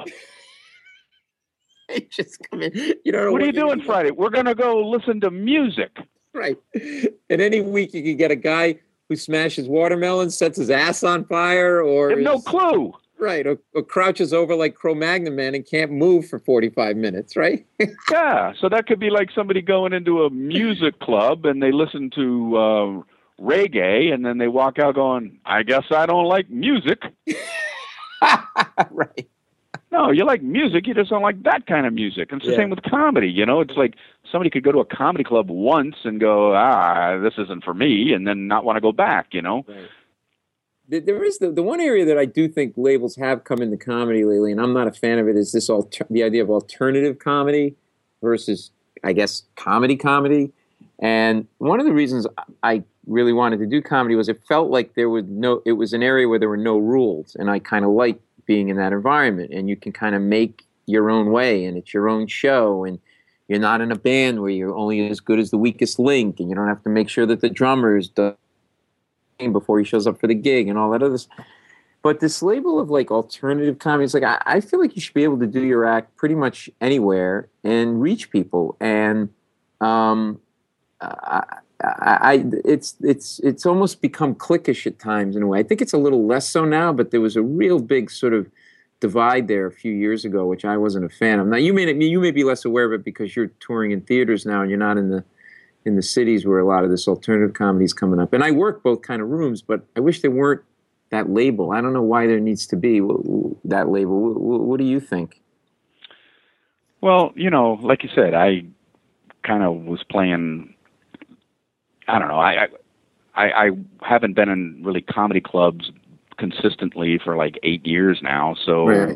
Just come in. What are you doing Friday? We're going to go listen to music. Right. And any week you could get a guy who smashes watermelons, sets his ass on fire, or I have no clue. Right, or crouches over like Cro-Magnon Man and can't move for 45 minutes, right? Yeah, so that could be like somebody going into a music club and they listen to reggae, and then they walk out going, I guess I don't like music. Right. No, you like music, you just don't like that kind of music. And it's the same with comedy, It's like somebody could go to a comedy club once and go, this isn't for me, and then not want to go back, Right. There is the one area that I do think labels have come into comedy lately, and I'm not a fan of it, is this the idea of alternative comedy versus, I guess, comedy. And one of the reasons I really wanted to do comedy was it felt like it was an area where there were no rules, and I kind of like being in that environment, and you can kind of make your own way, and it's your own show, and you're not in a band where you're only as good as the weakest link, and you don't have to make sure that the drummer's done before he shows up for the gig and all that other stuff. But this label of like alternative comedy, it's like I feel like you should be able to do your act pretty much anywhere and reach people. And it's almost become cliquish at times in a way. I think it's a little less so now, but there was a real big sort of divide there a few years ago, which I wasn't a fan of. Now you may be less aware of it because you're touring in theaters now and you're not in the cities where a lot of this alternative comedy is coming up. And I work both kind of rooms, but I wish there weren't that label. I don't know why there needs to be that label. What do you think? Well, like you said, I kind of was playing, I don't know, I haven't been in really comedy clubs consistently for like 8 years now, so... Right.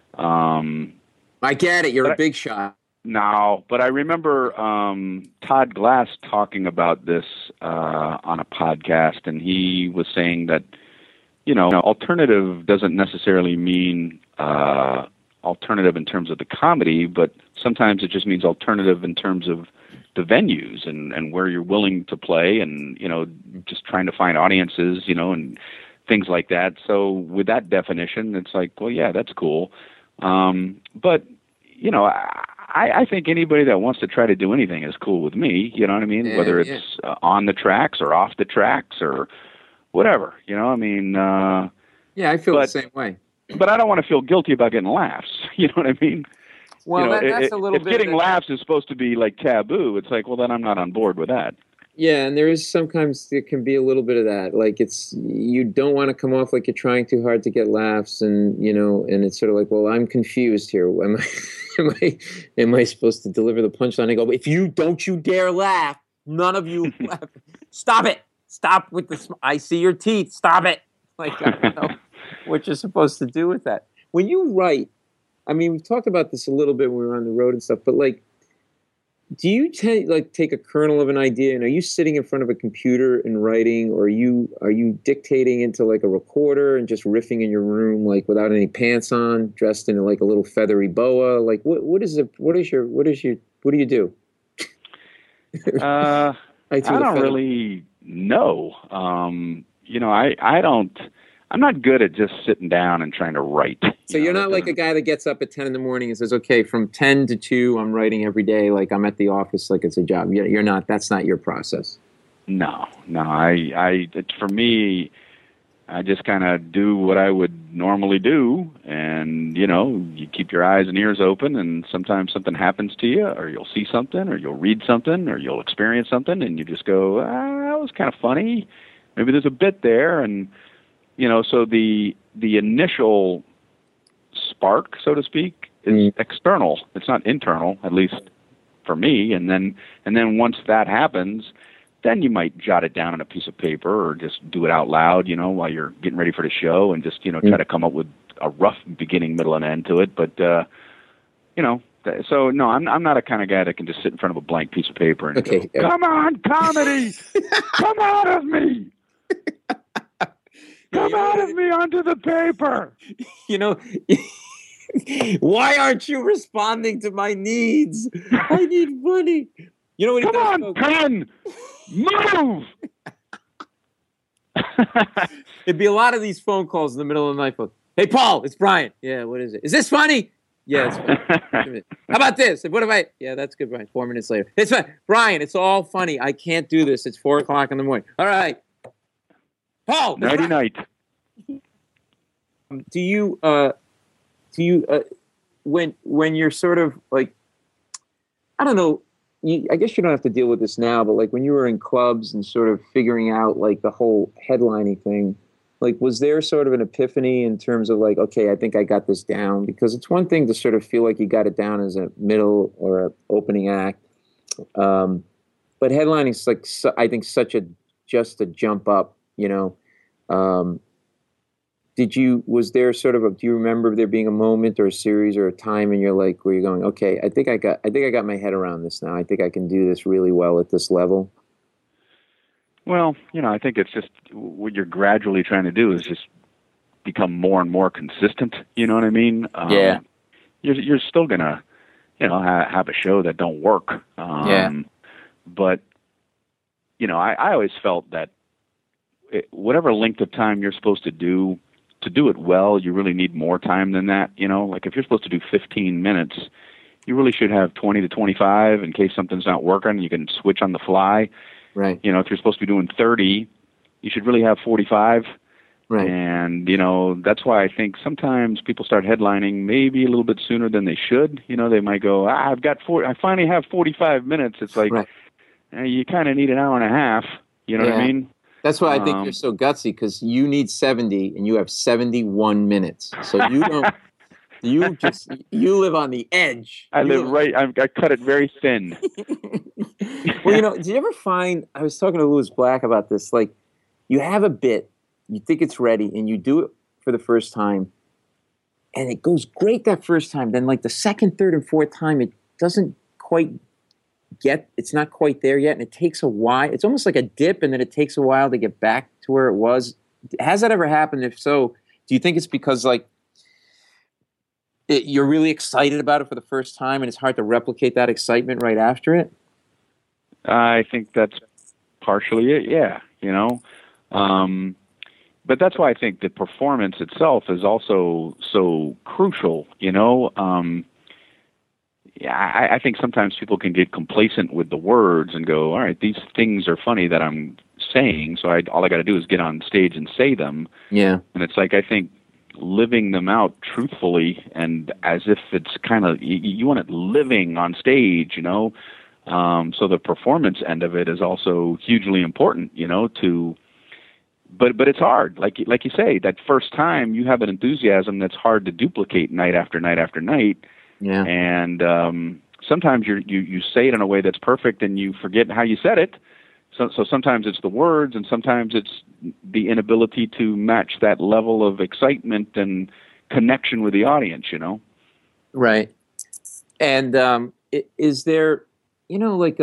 I get it, you're a big shot. No, but I remember Todd Glass talking about this on a podcast, and he was saying that, alternative doesn't necessarily mean alternative in terms of the comedy, but sometimes it just means alternative in terms of the venues and where you're willing to play, and, just trying to find audiences, and things like that. So with that definition, it's like, well, yeah, that's cool. But, I think anybody that wants to try to do anything is cool with me, you know what I mean? Yeah, whether it's on the tracks or off the tracks or whatever, Yeah, I feel the same way. But I don't want to feel guilty about getting laughs, you know what I mean? Well, that's a little if bit... If getting laughs is supposed to be like taboo, it's like, well, then I'm not on board with that. Yeah, and there can be a little bit of that. Like you don't want to come off like you're trying too hard to get laughs, and and it's sort of like, well, I'm confused here. Am I supposed to deliver the punchline? I go, don't you dare laugh. None of you laugh. Stop it. Stop with I see your teeth. Stop it. Like, I don't know what you're supposed to do with that. When you write, we've talked about this a little bit when we were on the road and stuff, but like, do you take a kernel of an idea and are you sitting in front of a computer and writing, or are you dictating into like a recorder and just riffing in your room, like without any pants on, dressed in like a little feathery boa? Like what do you do? I don't really know. I I'm not good at just sitting down and trying to write. So you're not like a guy that gets up at 10 in the morning and says, okay, from 10 to 2, I'm writing every day. Like I'm at the office, like it's a job. You're not, that's not your process. No, for me, I just kind of do what I would normally do. And, you keep your eyes and ears open, and sometimes something happens to you, or you'll see something, or you'll read something, or you'll experience something, and you just go, that was kind of funny. Maybe there's a bit there. And, so the initial spark, so to speak, is external. It's not internal, at least for me. And then once that happens, then you might jot it down on a piece of paper or just do it out loud, while you're getting ready for the show, and just, try to come up with a rough beginning, middle, and end to it. But, so no, I'm not a kind of guy that can just sit in front of a blank piece of paper and go, come on, comedy, come out of me. Come out of me onto the paper. Why aren't you responding to my needs? I need money. You know what he does? Come on, pen, move. It'd be a lot of these phone calls in the middle of the night. Hey, Paul, it's Brian. Yeah, what is it? Is this funny? Yeah, it's funny. How about this? What if I? Yeah, that's good, Brian. 4 minutes later. It's fine. Brian, it's all funny. I can't do this. It's 4 o'clock in the morning. All right. Paul. Nighty night. Do you when you're sort of like, I don't know, I guess you don't have to deal with this now, but like when you were in clubs and sort of figuring out like the whole headlining thing, like was there sort of an epiphany in terms of like, okay, I think I got this down? Because it's one thing to sort of feel like you got it down as a middle or a opening act, but headlining is like I think just a jump up, was there sort of do you remember there being a moment or a series or a time in your like where you're going, okay, I think I got my head around this now. I think I can do this really well at this level? Well, I think it's just what you're gradually trying to do is just become more and more consistent. You know what I mean? Yeah. You're still gonna, have a show that don't work. But, I always felt that whatever length of time you're supposed to do it well, you really need more time than that. Like if you're supposed to do 15 minutes, you really should have 20 to 25 in case something's not working. You can switch on the fly. Right. If you're supposed to be doing 30, you should really have 45. Right. And, that's why I think sometimes people start headlining maybe a little bit sooner than they should. They might go, I finally have 45 minutes. It's like, right. You kind of need an hour and a half. You know what I mean? That's why I think you're so gutsy, because you need 70 and you have 71 minutes. So you don't, you live on the edge. I cut it very thin. Well, did you ever find, I was talking to Louis Black about this, like you have a bit, you think it's ready and you do it for the first time and it goes great that first time. Then like the second, third, and fourth time, it doesn't quite it's not quite there yet, and it takes a while. It's almost like a dip, and then it takes a while to get back to where it was. Has that ever happened? If so, do you think it's because like you're really excited about it for the first time, and it's hard to replicate that excitement right after it? I think that's partially it. Yeah, but that's why I think the performance itself is also so crucial. I think sometimes people can get complacent with the words and go, all right, these things are funny that I'm saying, so all I got to do is get on stage and say them. Yeah. And it's like, I think living them out truthfully and as if it's kind of, you want it living on stage, so the performance end of it is also hugely important, but it's hard. Like you say, that first time you have an enthusiasm that's hard to duplicate night after night after night. Yeah. And sometimes you say it in a way that's perfect and you forget how you said it. So sometimes it's the words and sometimes it's the inability to match that level of excitement and connection with the audience, Right. And is there, like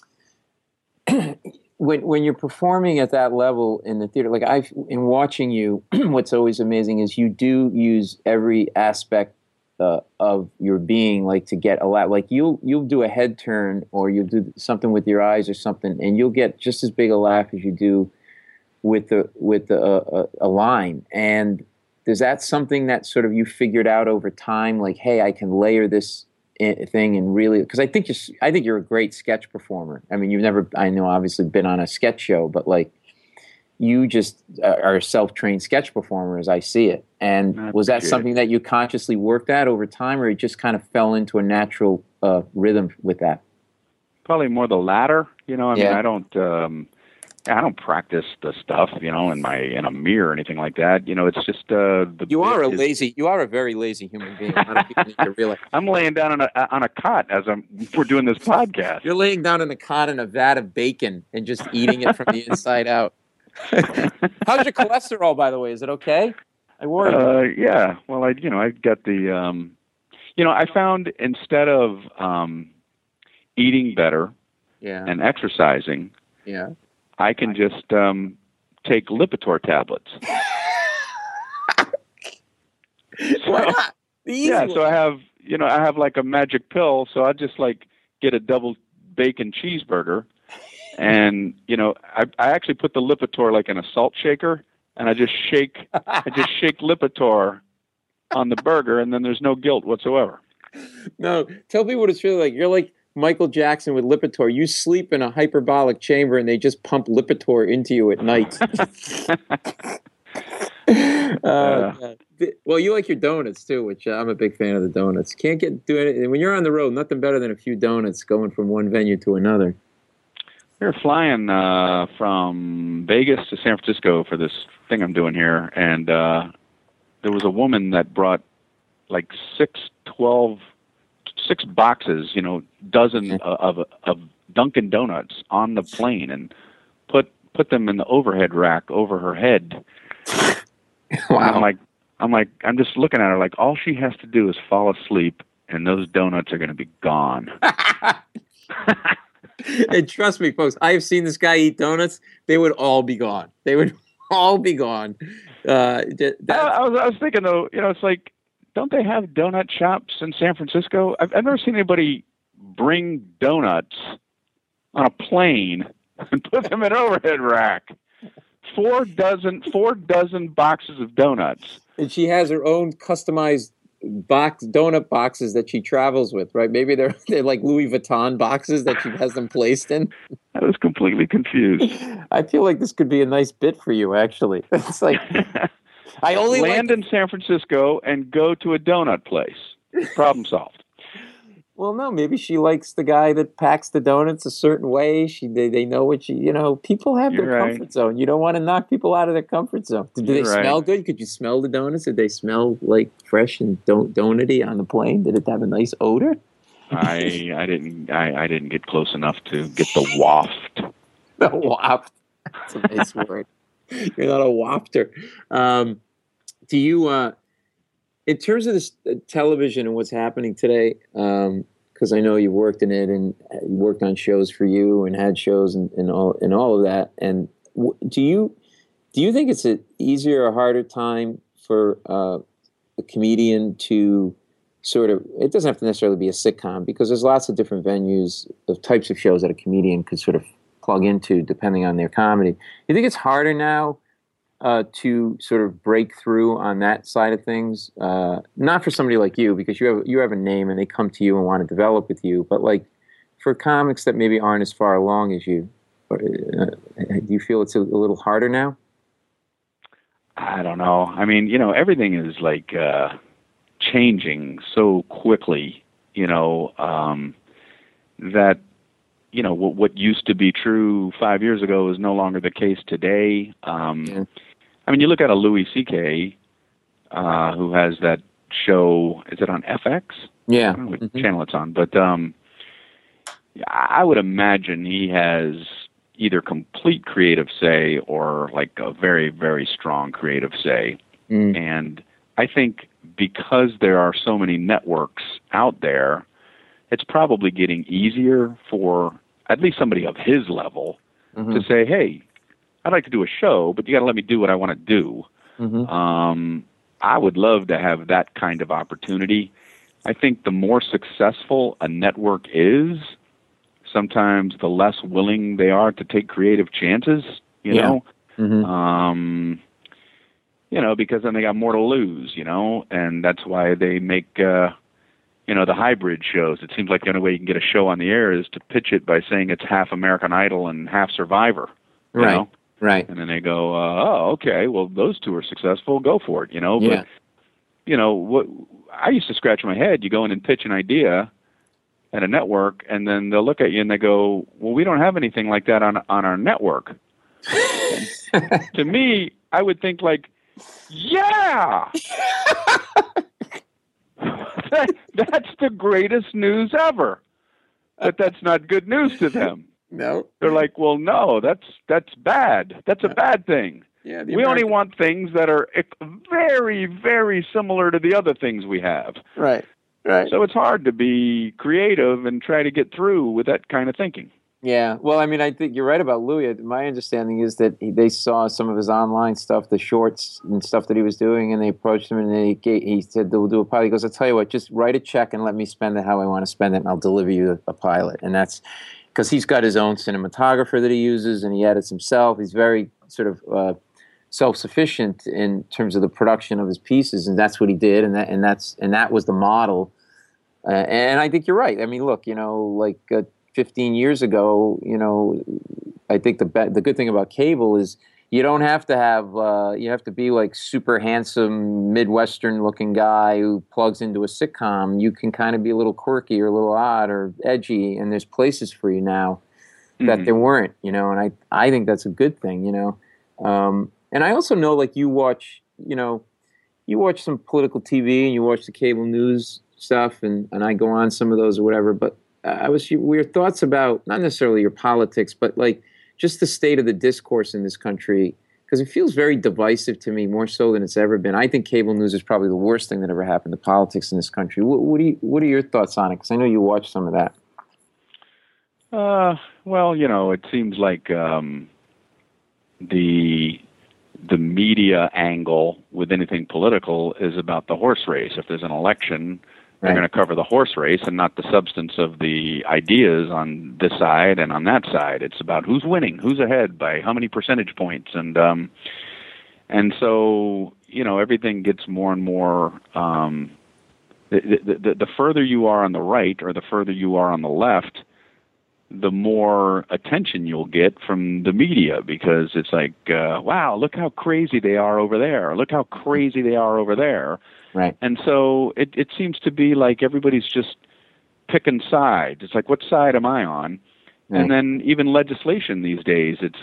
when you're performing at that level in the theater, like in watching you, what's always amazing is you do use every aspect of your being, like to get a laugh. Like you'll do a head turn or you'll do something with your eyes or something, and you'll get just as big a laugh as you do with a line. And is that something that sort of you figured out over time? Like, hey, I can layer this thing and really, because I think you're a great sketch performer. I mean, I know obviously been on a sketch show, but like you just are a self-trained sketch performer as I see it. And was that something that you consciously worked at over time, or it just kind of fell into a natural rhythm with that? Probably more the latter. You know, I mean, I don't practice the stuff, you know, in a mirror or anything like that. You know, it's just you are a very lazy human being. A lot of people need to realize. I'm laying down on a cot as we're doing this podcast. You're laying down on a cot in a vat of bacon and just eating it from the inside out. How's your cholesterol, by the way? Is it okay? I worry. Yeah. Well, I got the, I found instead of eating better and exercising, I can just take Lipitor tablets. Why not? So I have like a magic pill. So I just like get a double bacon cheeseburger. And, I actually put the Lipitor like in a salt shaker, and I just shake Lipitor on the burger, and then there's no guilt whatsoever. No, tell people what it's really like. You're like Michael Jackson with Lipitor. You sleep in a hyperbolic chamber, and they just pump Lipitor into you at night. Well, you like your donuts too, which I'm a big fan of the donuts. Can't do it when you're on the road. Nothing better than a few donuts going from one venue to another. We were flying from Vegas to San Francisco for this thing I'm doing here, and there was a woman that brought like six boxes, dozen of Dunkin' Donuts on the plane, and put them in the overhead rack over her head. Wow! I'm just looking at her like all she has to do is fall asleep, and those donuts are going to be gone. And trust me, folks, I have seen this guy eat donuts. They would all be gone. They would all be gone. I was thinking, though, it's like, don't they have donut shops in San Francisco? I've never seen anybody bring donuts on a plane and put them in an overhead rack. 4 dozen boxes of donuts. And she has her own customized donut boxes that she travels with, right? Maybe they're like Louis Vuitton boxes that she has them placed in. I was completely confused. I feel like this could be a nice bit for you, actually. It's like I only land in San Francisco and go to a donut place. Problem solved. Well, no, maybe she likes the guy that packs the donuts a certain way. They know what people have their comfort zone. You don't want to knock people out of their comfort zone. Did they smell good? Could you smell the donuts? Did they smell like fresh and donutty on the plane? Did it have a nice odor? I didn't get close enough to get the waft. The waft. That's a nice word. You're not a wafter. Do you? In terms of this television and what's happening today, because I know you've worked in it and you worked on shows for you and had shows and all of that. And do you think it's an easier or harder time for a comedian to sort of? It doesn't have to necessarily be a sitcom, because there's lots of different venues of types of shows that a comedian could sort of plug into depending on their comedy. You think it's harder now to sort of break through on that side of things? Not for somebody like you, because you have a name and they come to you and want to develop with you, but like for comics that maybe aren't as far along as you, do you feel it's a little harder now? I don't know. I mean, everything is like changing so quickly, that what used to be true 5 years ago is no longer the case today. I mean, you look at a Louis C.K., who has that show. Is it on FX? Yeah. I don't know what channel it's on, but I would imagine he has either complete creative say or like a very, very strong creative say. And I think because there are so many networks out there, it's probably getting easier for at least somebody of his level to say, hey, I'd like to do a show, but you got to let me do what I want to do. I would love to have that kind of opportunity. I think the more successful a network is, sometimes the less willing they are to take creative chances, you know? Because then they got more to lose, and that's why they make, the hybrid shows. It seems like the only way you can get a show on the air is to pitch it by saying it's half American Idol and half Survivor. You know? Right. And then they go, oh, okay, well, those two are successful, go for it, Yeah. But, what I used to scratch my head, you go in and pitch an idea at a network, and then they'll look at you and they go, well, we don't have anything like that on our network. To me, I would think like, yeah! That's the greatest news ever. But that's not good news to them. No. They're like, well, no, that's bad. That's a bad thing. Yeah, we only want things that are very, very similar to the other things we have. Right. So it's hard to be creative and try to get through with that kind of thinking. Yeah. Well, I mean, I think you're right about Louis. My understanding is that they saw some of his online stuff, the shorts and stuff that he was doing, and they approached him and he said, they'll do a pilot. He goes, I'll tell you what, just write a check and let me spend it how I want to spend it, and I'll deliver you a pilot. And that's because he's got his own cinematographer that he uses, and he edits himself. He's very sort of self-sufficient in terms of the production of his pieces, and that's what he did, and that was the model. And I think you're right. I mean, look, 15 years ago, I think the good thing about cable is you don't have to have you have to be like super handsome Midwestern looking guy who plugs into a sitcom. You can kind of be a little quirky or a little odd or edgy, and there's places for you now that there weren't, and I think that's a good thing, and I also know, like, you watch some political TV and you watch the cable news stuff, and I go on some of those or whatever, but your thoughts about not necessarily your politics, but like just the state of the discourse in this country, because it feels very divisive to me, more so than it's ever been. I think cable news is probably the worst thing that ever happened to politics in this country. What are your thoughts on it? Because I know you watch some of that. Well, it seems like the media angle with anything political is about the horse race. If there's an election, they're going to cover the horse race and not the substance of the ideas on this side and on that side. It's about who's winning, who's ahead by how many percentage points, and so everything gets more and more. The further you are on the right or the further you are on the left, the more attention you'll get from the media, because it's like, wow, look how crazy they are over there. Look how crazy they are over there. Right. And so it seems to be like everybody's just picking sides. It's like, what side am I on? Right. And then even legislation these days, it's,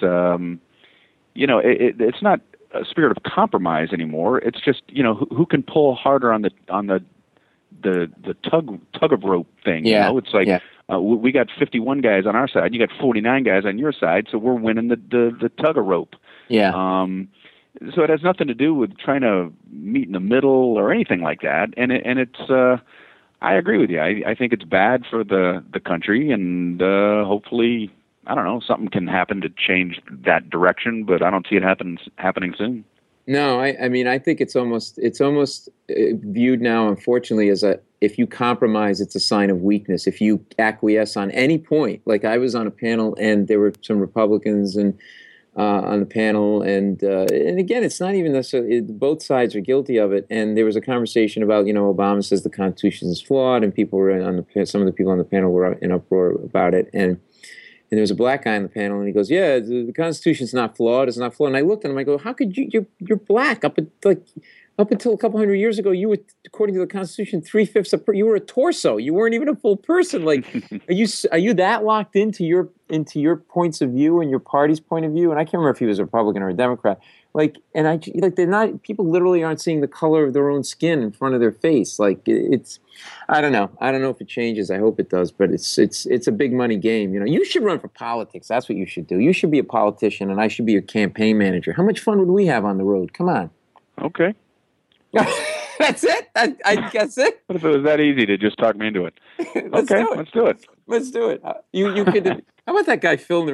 it's not a spirit of compromise anymore. It's just, who can pull harder on the tug of rope thing. Yeah. It's like, we got 51 guys on our side. You got 49 guys on your side, so we're winning the tug of rope. Yeah. So it has nothing to do with trying to meet in the middle or anything like that. And it's I agree with you. I think it's bad for the country, and hopefully, I don't know, something can happen to change that direction. But I don't see it happening soon. No, I mean, I think it's almost viewed now, unfortunately, as if you compromise, it's a sign of weakness. If you acquiesce on any point, like I was on a panel and there were some Republicans and on the panel, and again, it's not even necessarily, both sides are guilty of it. And there was a conversation about, Obama says the Constitution is flawed, and people were some of the people on the panel were in uproar about it, and there was a black guy on the panel, and he goes, yeah, the Constitution's not flawed. It's not flawed. And I looked at him, I go, how could you're black. Up until a couple hundred years ago, you were, according to the Constitution, 3/5 you were a torso. You weren't even a full person. Like, are you that locked into your points of view and your party's point of view? And I can't remember if he was a Republican or a Democrat. They're not, people literally aren't seeing the color of their own skin in front of their face. Like, it's, I don't know if it changes. I hope it does, but it's a big money game. You should run for politics. That's what you should do. You should be a politician, and I should be your campaign manager. How much fun would we have on the road? Come on. Okay. That's it. I guess it. What if it was that easy to just talk me into it? Let's Okay, do it. let's do it. Let's do it. You could. How about that guy Phil?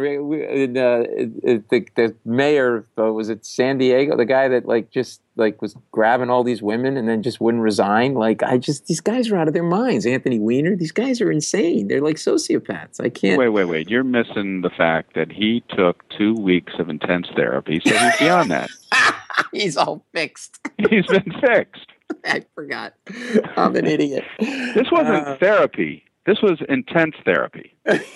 The mayor was it San Diego? The guy that just was grabbing all these women and then just wouldn't resign. These guys are out of their minds. Anthony Weiner. These guys are insane. They're like sociopaths. I can't. Wait. You're missing the fact that he took 2 weeks of intense therapy, so he's beyond that. He's all fixed. He's been fixed. I forgot. I'm an idiot. This wasn't therapy. This was intense therapy.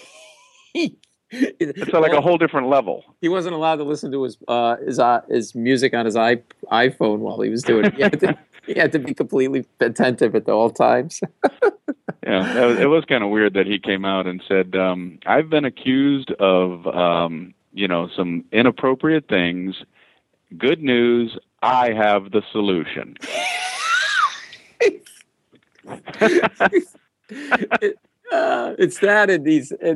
It's like a whole different level. He wasn't allowed to listen to his music on his iPhone while he was doing it. He had to be completely attentive at all times. Yeah, it was kind of weird that he came out and said, "I've been accused of, some inappropriate things. Good news, I have the solution." It's that and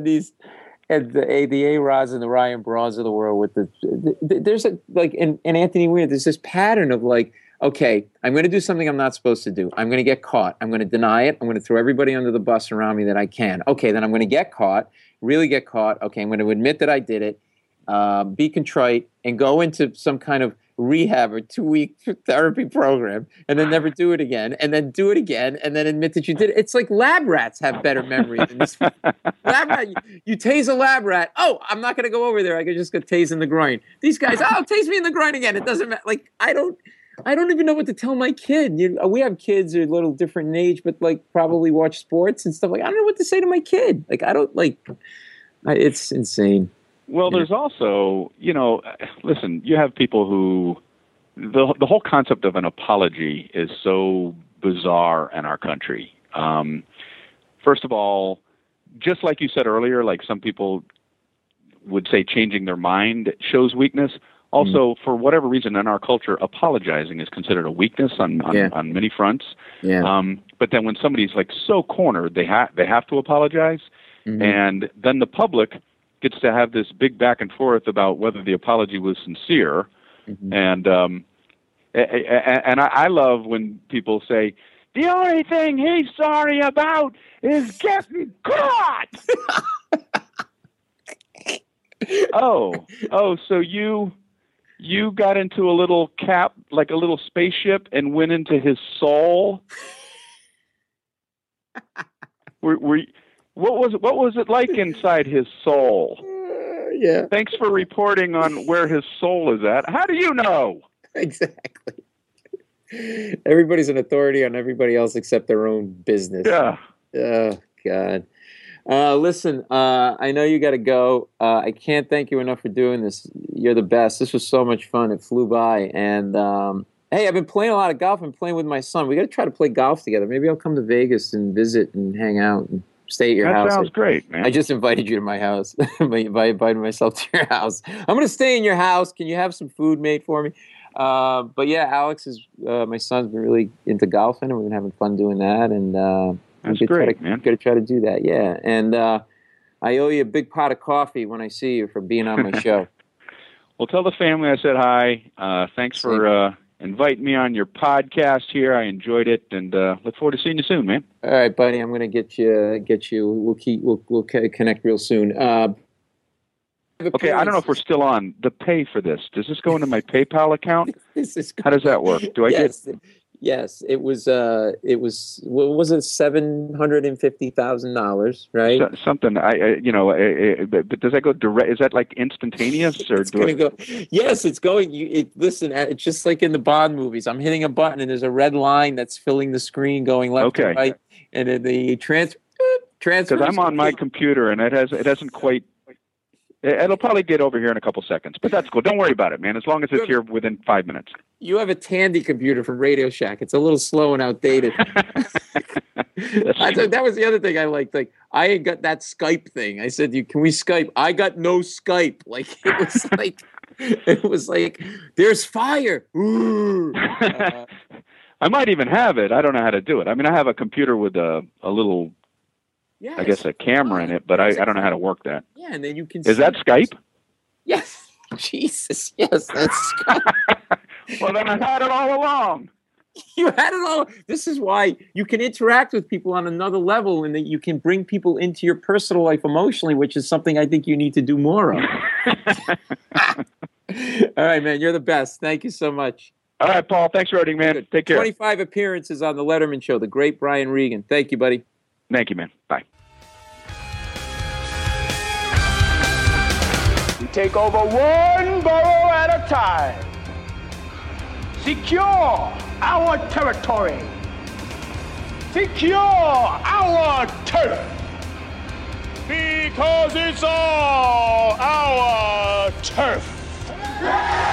the A-Rods and the Ryan Brauns of the world there's in Anthony Weiner, there's this pattern of okay, I'm going to do something I'm not supposed to do. I'm going to get caught. I'm going to deny it. I'm going to throw everybody under the bus around me that I can. Okay, then I'm going to get caught, really get caught. Okay, I'm going to admit that I did it, be contrite, and go into some kind of rehab or 2-week therapy program and then never do it again and then do it again and then admit that you did it. It's like lab rats have better memory than this. Lab rat, you tase a lab rat. Oh, I'm not going to go over there. I could just go tase in the groin. These guys, tase me in the groin again. It doesn't matter. I don't even know what to tell my kid. We have kids who are a little different in age, but probably watch sports and stuff. I don't know what to say to my kid. It's insane. Well, there's also, listen, you have people who, the whole concept of an apology is so bizarre in our country. First of all, just like you said earlier, some people would say changing their mind shows weakness. Also, for whatever reason in our culture, apologizing is considered a weakness on many fronts. Yeah. But then when somebody's so cornered, they have to apologize. Mm-hmm. And then the public gets to have this big back and forth about whether the apology was sincere. Mm-hmm. And I love when people say, the only thing he's sorry about is getting caught. So you got into a little like a little spaceship and went into his soul? What was it like inside his soul? Yeah. Thanks for reporting on where his soul is at. How do you know? Exactly. Everybody's an authority on everybody else except their own business. Yeah. Oh, God. Listen, I know you got to go. I can't thank you enough for doing this. You're the best. This was so much fun. It flew by. And, hey, I've been playing a lot of golf. I'm playing with my son. We got to try to play golf together. Maybe I'll come to Vegas and visit and hang out and stay at your house. That sounds great, man. I just invited you to my house. I invited myself to your house. I'm going to stay in your house. Can you have some food made for me? But yeah, Alex my son's been really into golfing, and we've been having fun doing that. And that's great, man. Got to try to do that, yeah. And I owe you a big pot of coffee when I see you for being on my show. Well, tell the family I said hi. Thanks for inviting me on your podcast here. I enjoyed it, and look forward to seeing you soon, man. All right, buddy. I'm going to get you. We'll connect real soon. Okay, I don't know if we're still on. The pay for this, does this go into my PayPal account? How does that work? Do I get? Yes, it was. What was it? $750,000, right? Something. But does that go direct? Is that like instantaneous, or Yes, it's going. Listen. It's just like in the Bond movies. I'm hitting a button, and there's a red line that's filling the screen, going left to right, and then the transfer. Because I'm on my computer, and it hasn't quite. It'll probably get over here in a couple seconds, but that's cool. Don't worry about it, man. As long as it's here within 5 minutes. You have a Tandy computer from Radio Shack. It's a little slow and outdated. That was the other thing I liked. I ain't got that Skype thing. I said, "Can we Skype?" I got no Skype. It was like there's fire. I might even have it. I don't know how to do it. I mean, I have a computer with a little. Yes. I guess a camera in it, but I don't know how to work that. Yeah, and then you can. Is that Skype? Yes. Jesus, yes, that's Skype. Well, then I had it all along. You had it all. This is why you can interact with people on another level, and that you can bring people into your personal life emotionally, which is something I think you need to do more of. All right, man. You're the best. Thank you so much. All right, Paul. Thanks for writing, man. Take care. 25 appearances on the Letterman Show. The great Brian Regan. Thank you, buddy. Thank you, man. Bye. We take over one borough at a time. Secure our territory. Secure our turf. Because it's all our turf.